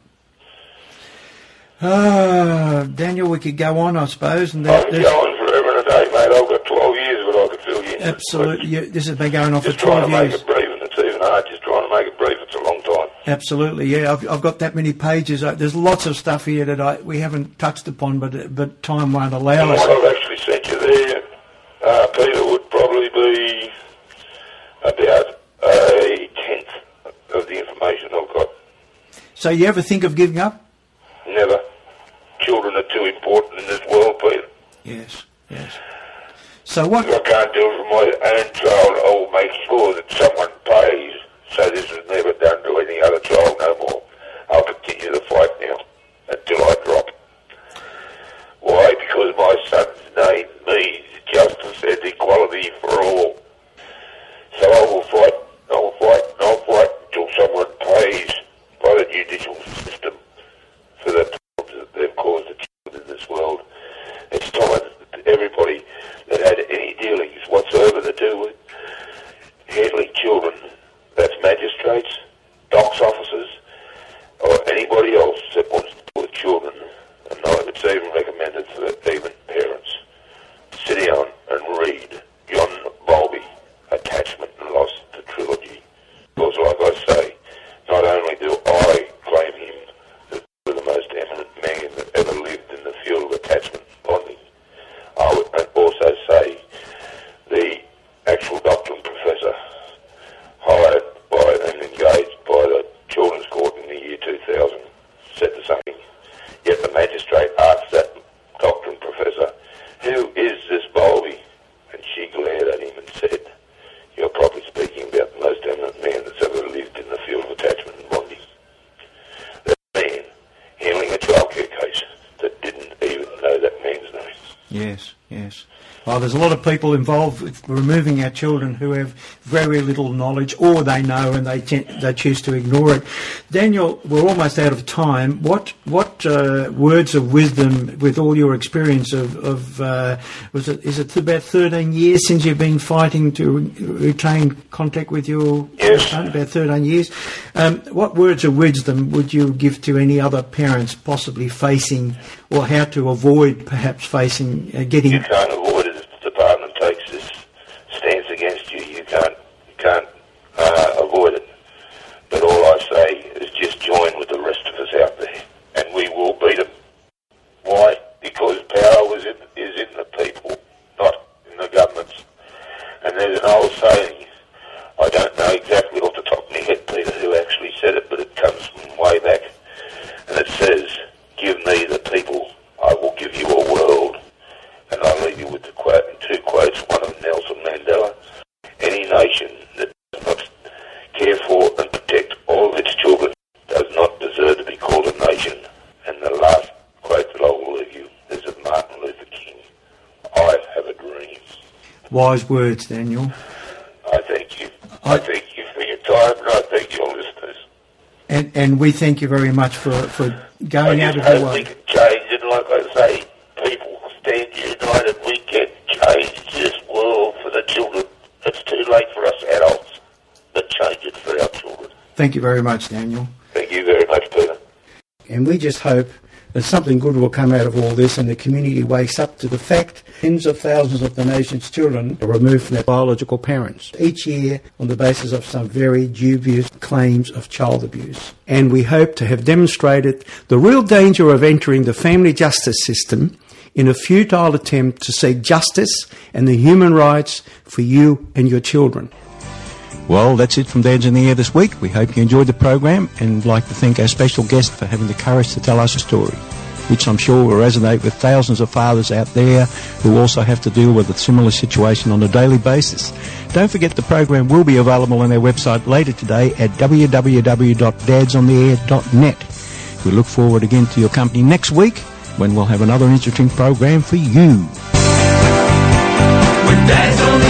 Uh, Daniel, we could go on, I suppose. And I there, could there's- go on forever and a day, mate. I've got twelve years, but I could fill you in. absolutely. Yeah, this has been going on for Just trying twelve to make years. it brief, and it's even hard just trying to make it brief. It's a long time. Absolutely, yeah. I've, I've got that many pages. Uh, There's lots of stuff here that I we haven't touched upon, but but time won't allow And us. what I've actually sent you there, uh, Peter, would probably be about a tenth of the information I've got. So you ever think of giving up? Never. Children are too important in this world, Peter. Yes, yes. So what? If I can't do it for my own child, I'll make sure that someone pays so this is never done to any other child no more. I'll continue the fight now until I drop. Why? Because my son's name means justice and equality for all. So I will fight, I will fight, and I'll fight until someone pays by the judicial system for the problems that they've caused the children in this world. It's time that everybody that had any dealings whatsoever to do with handling children, that's magistrates, docs officers, or anybody else that wants to do with children, and I would even recommend it for even parents, sit down and read John Bowlby, Attachment and Loss, the trilogy. Because like I say, not only do I claim him as the most eminent man that ever lived in the field of attachment and bonding, I would also say the actual doctor and professor hired by and engaged by the Children's Court in the year two thousand said the same. Yet the magistrate asked that doctor and professor, "Who is this Bowlby?" And she glared at him and said, "You're probably speaking about the most eminent man that's ever lived in the field of attachment and bonding." That man handling a childcare case that didn't even know that man's name. Yes, yes. Well, there's a lot of people involved with removing our children who have very little knowledge, or they know and they te- they choose to ignore it. Daniel, we're almost out of time. What what uh, words of wisdom, with all your experience of, of uh, was it is it about thirteen years since you've been fighting to re- retain contact with your Yes. son? About thirteen years. Um, what words of wisdom would you give to any other parents possibly facing, or how to avoid perhaps facing uh, getting? You can't avoid it if the department takes this stance against you. You can't, you can't uh, avoid it. But all I say is just join with the rest of us out there, and we will beat them. Why? Because power was in, is in the people, not in the governments. And there's an old saying, I don't know exactly off the top of my head, Peter, who actually said it, but it comes from way back. And it says, "Give me the people, I will give you a world." And I'll leave you with the quote, two quotes, one of Nelson Mandela. "Any nation that does not care for and protect all of its children does not deserve to be called a nation." And the last quote that I will leave you is of Martin Luther King. "I have a dream." Wise words, Daniel. I thank you. I thank you for your time, and I thank your listeners. And and we thank you very much for, for going I out of just your hope we way. can change it. Like I say, people stand united. We can change this world for the children. It's too late for us adults, but change it for our children. Thank you very much, Daniel. Thank you very much, Peter. And we just hope that something good will come out of all this and the community wakes up to the fact tens of thousands of the nation's children are removed from their biological parents each year on the basis of some very dubious claims of child abuse. And we hope to have demonstrated the real danger of entering the family justice system in a futile attempt to seek justice and the human rights for you and your children. Well, that's it from Dads in the Air this week. We hope you enjoyed the program and like to thank our special guest for having the courage to tell us a story, which I'm sure will resonate with thousands of fathers out there who also have to deal with a similar situation on a daily basis. Don't forget the program will be available on our website later today at w w w dot dads on the air dot net. We look forward again to your company next week when we'll have another interesting program for you. With Dads on the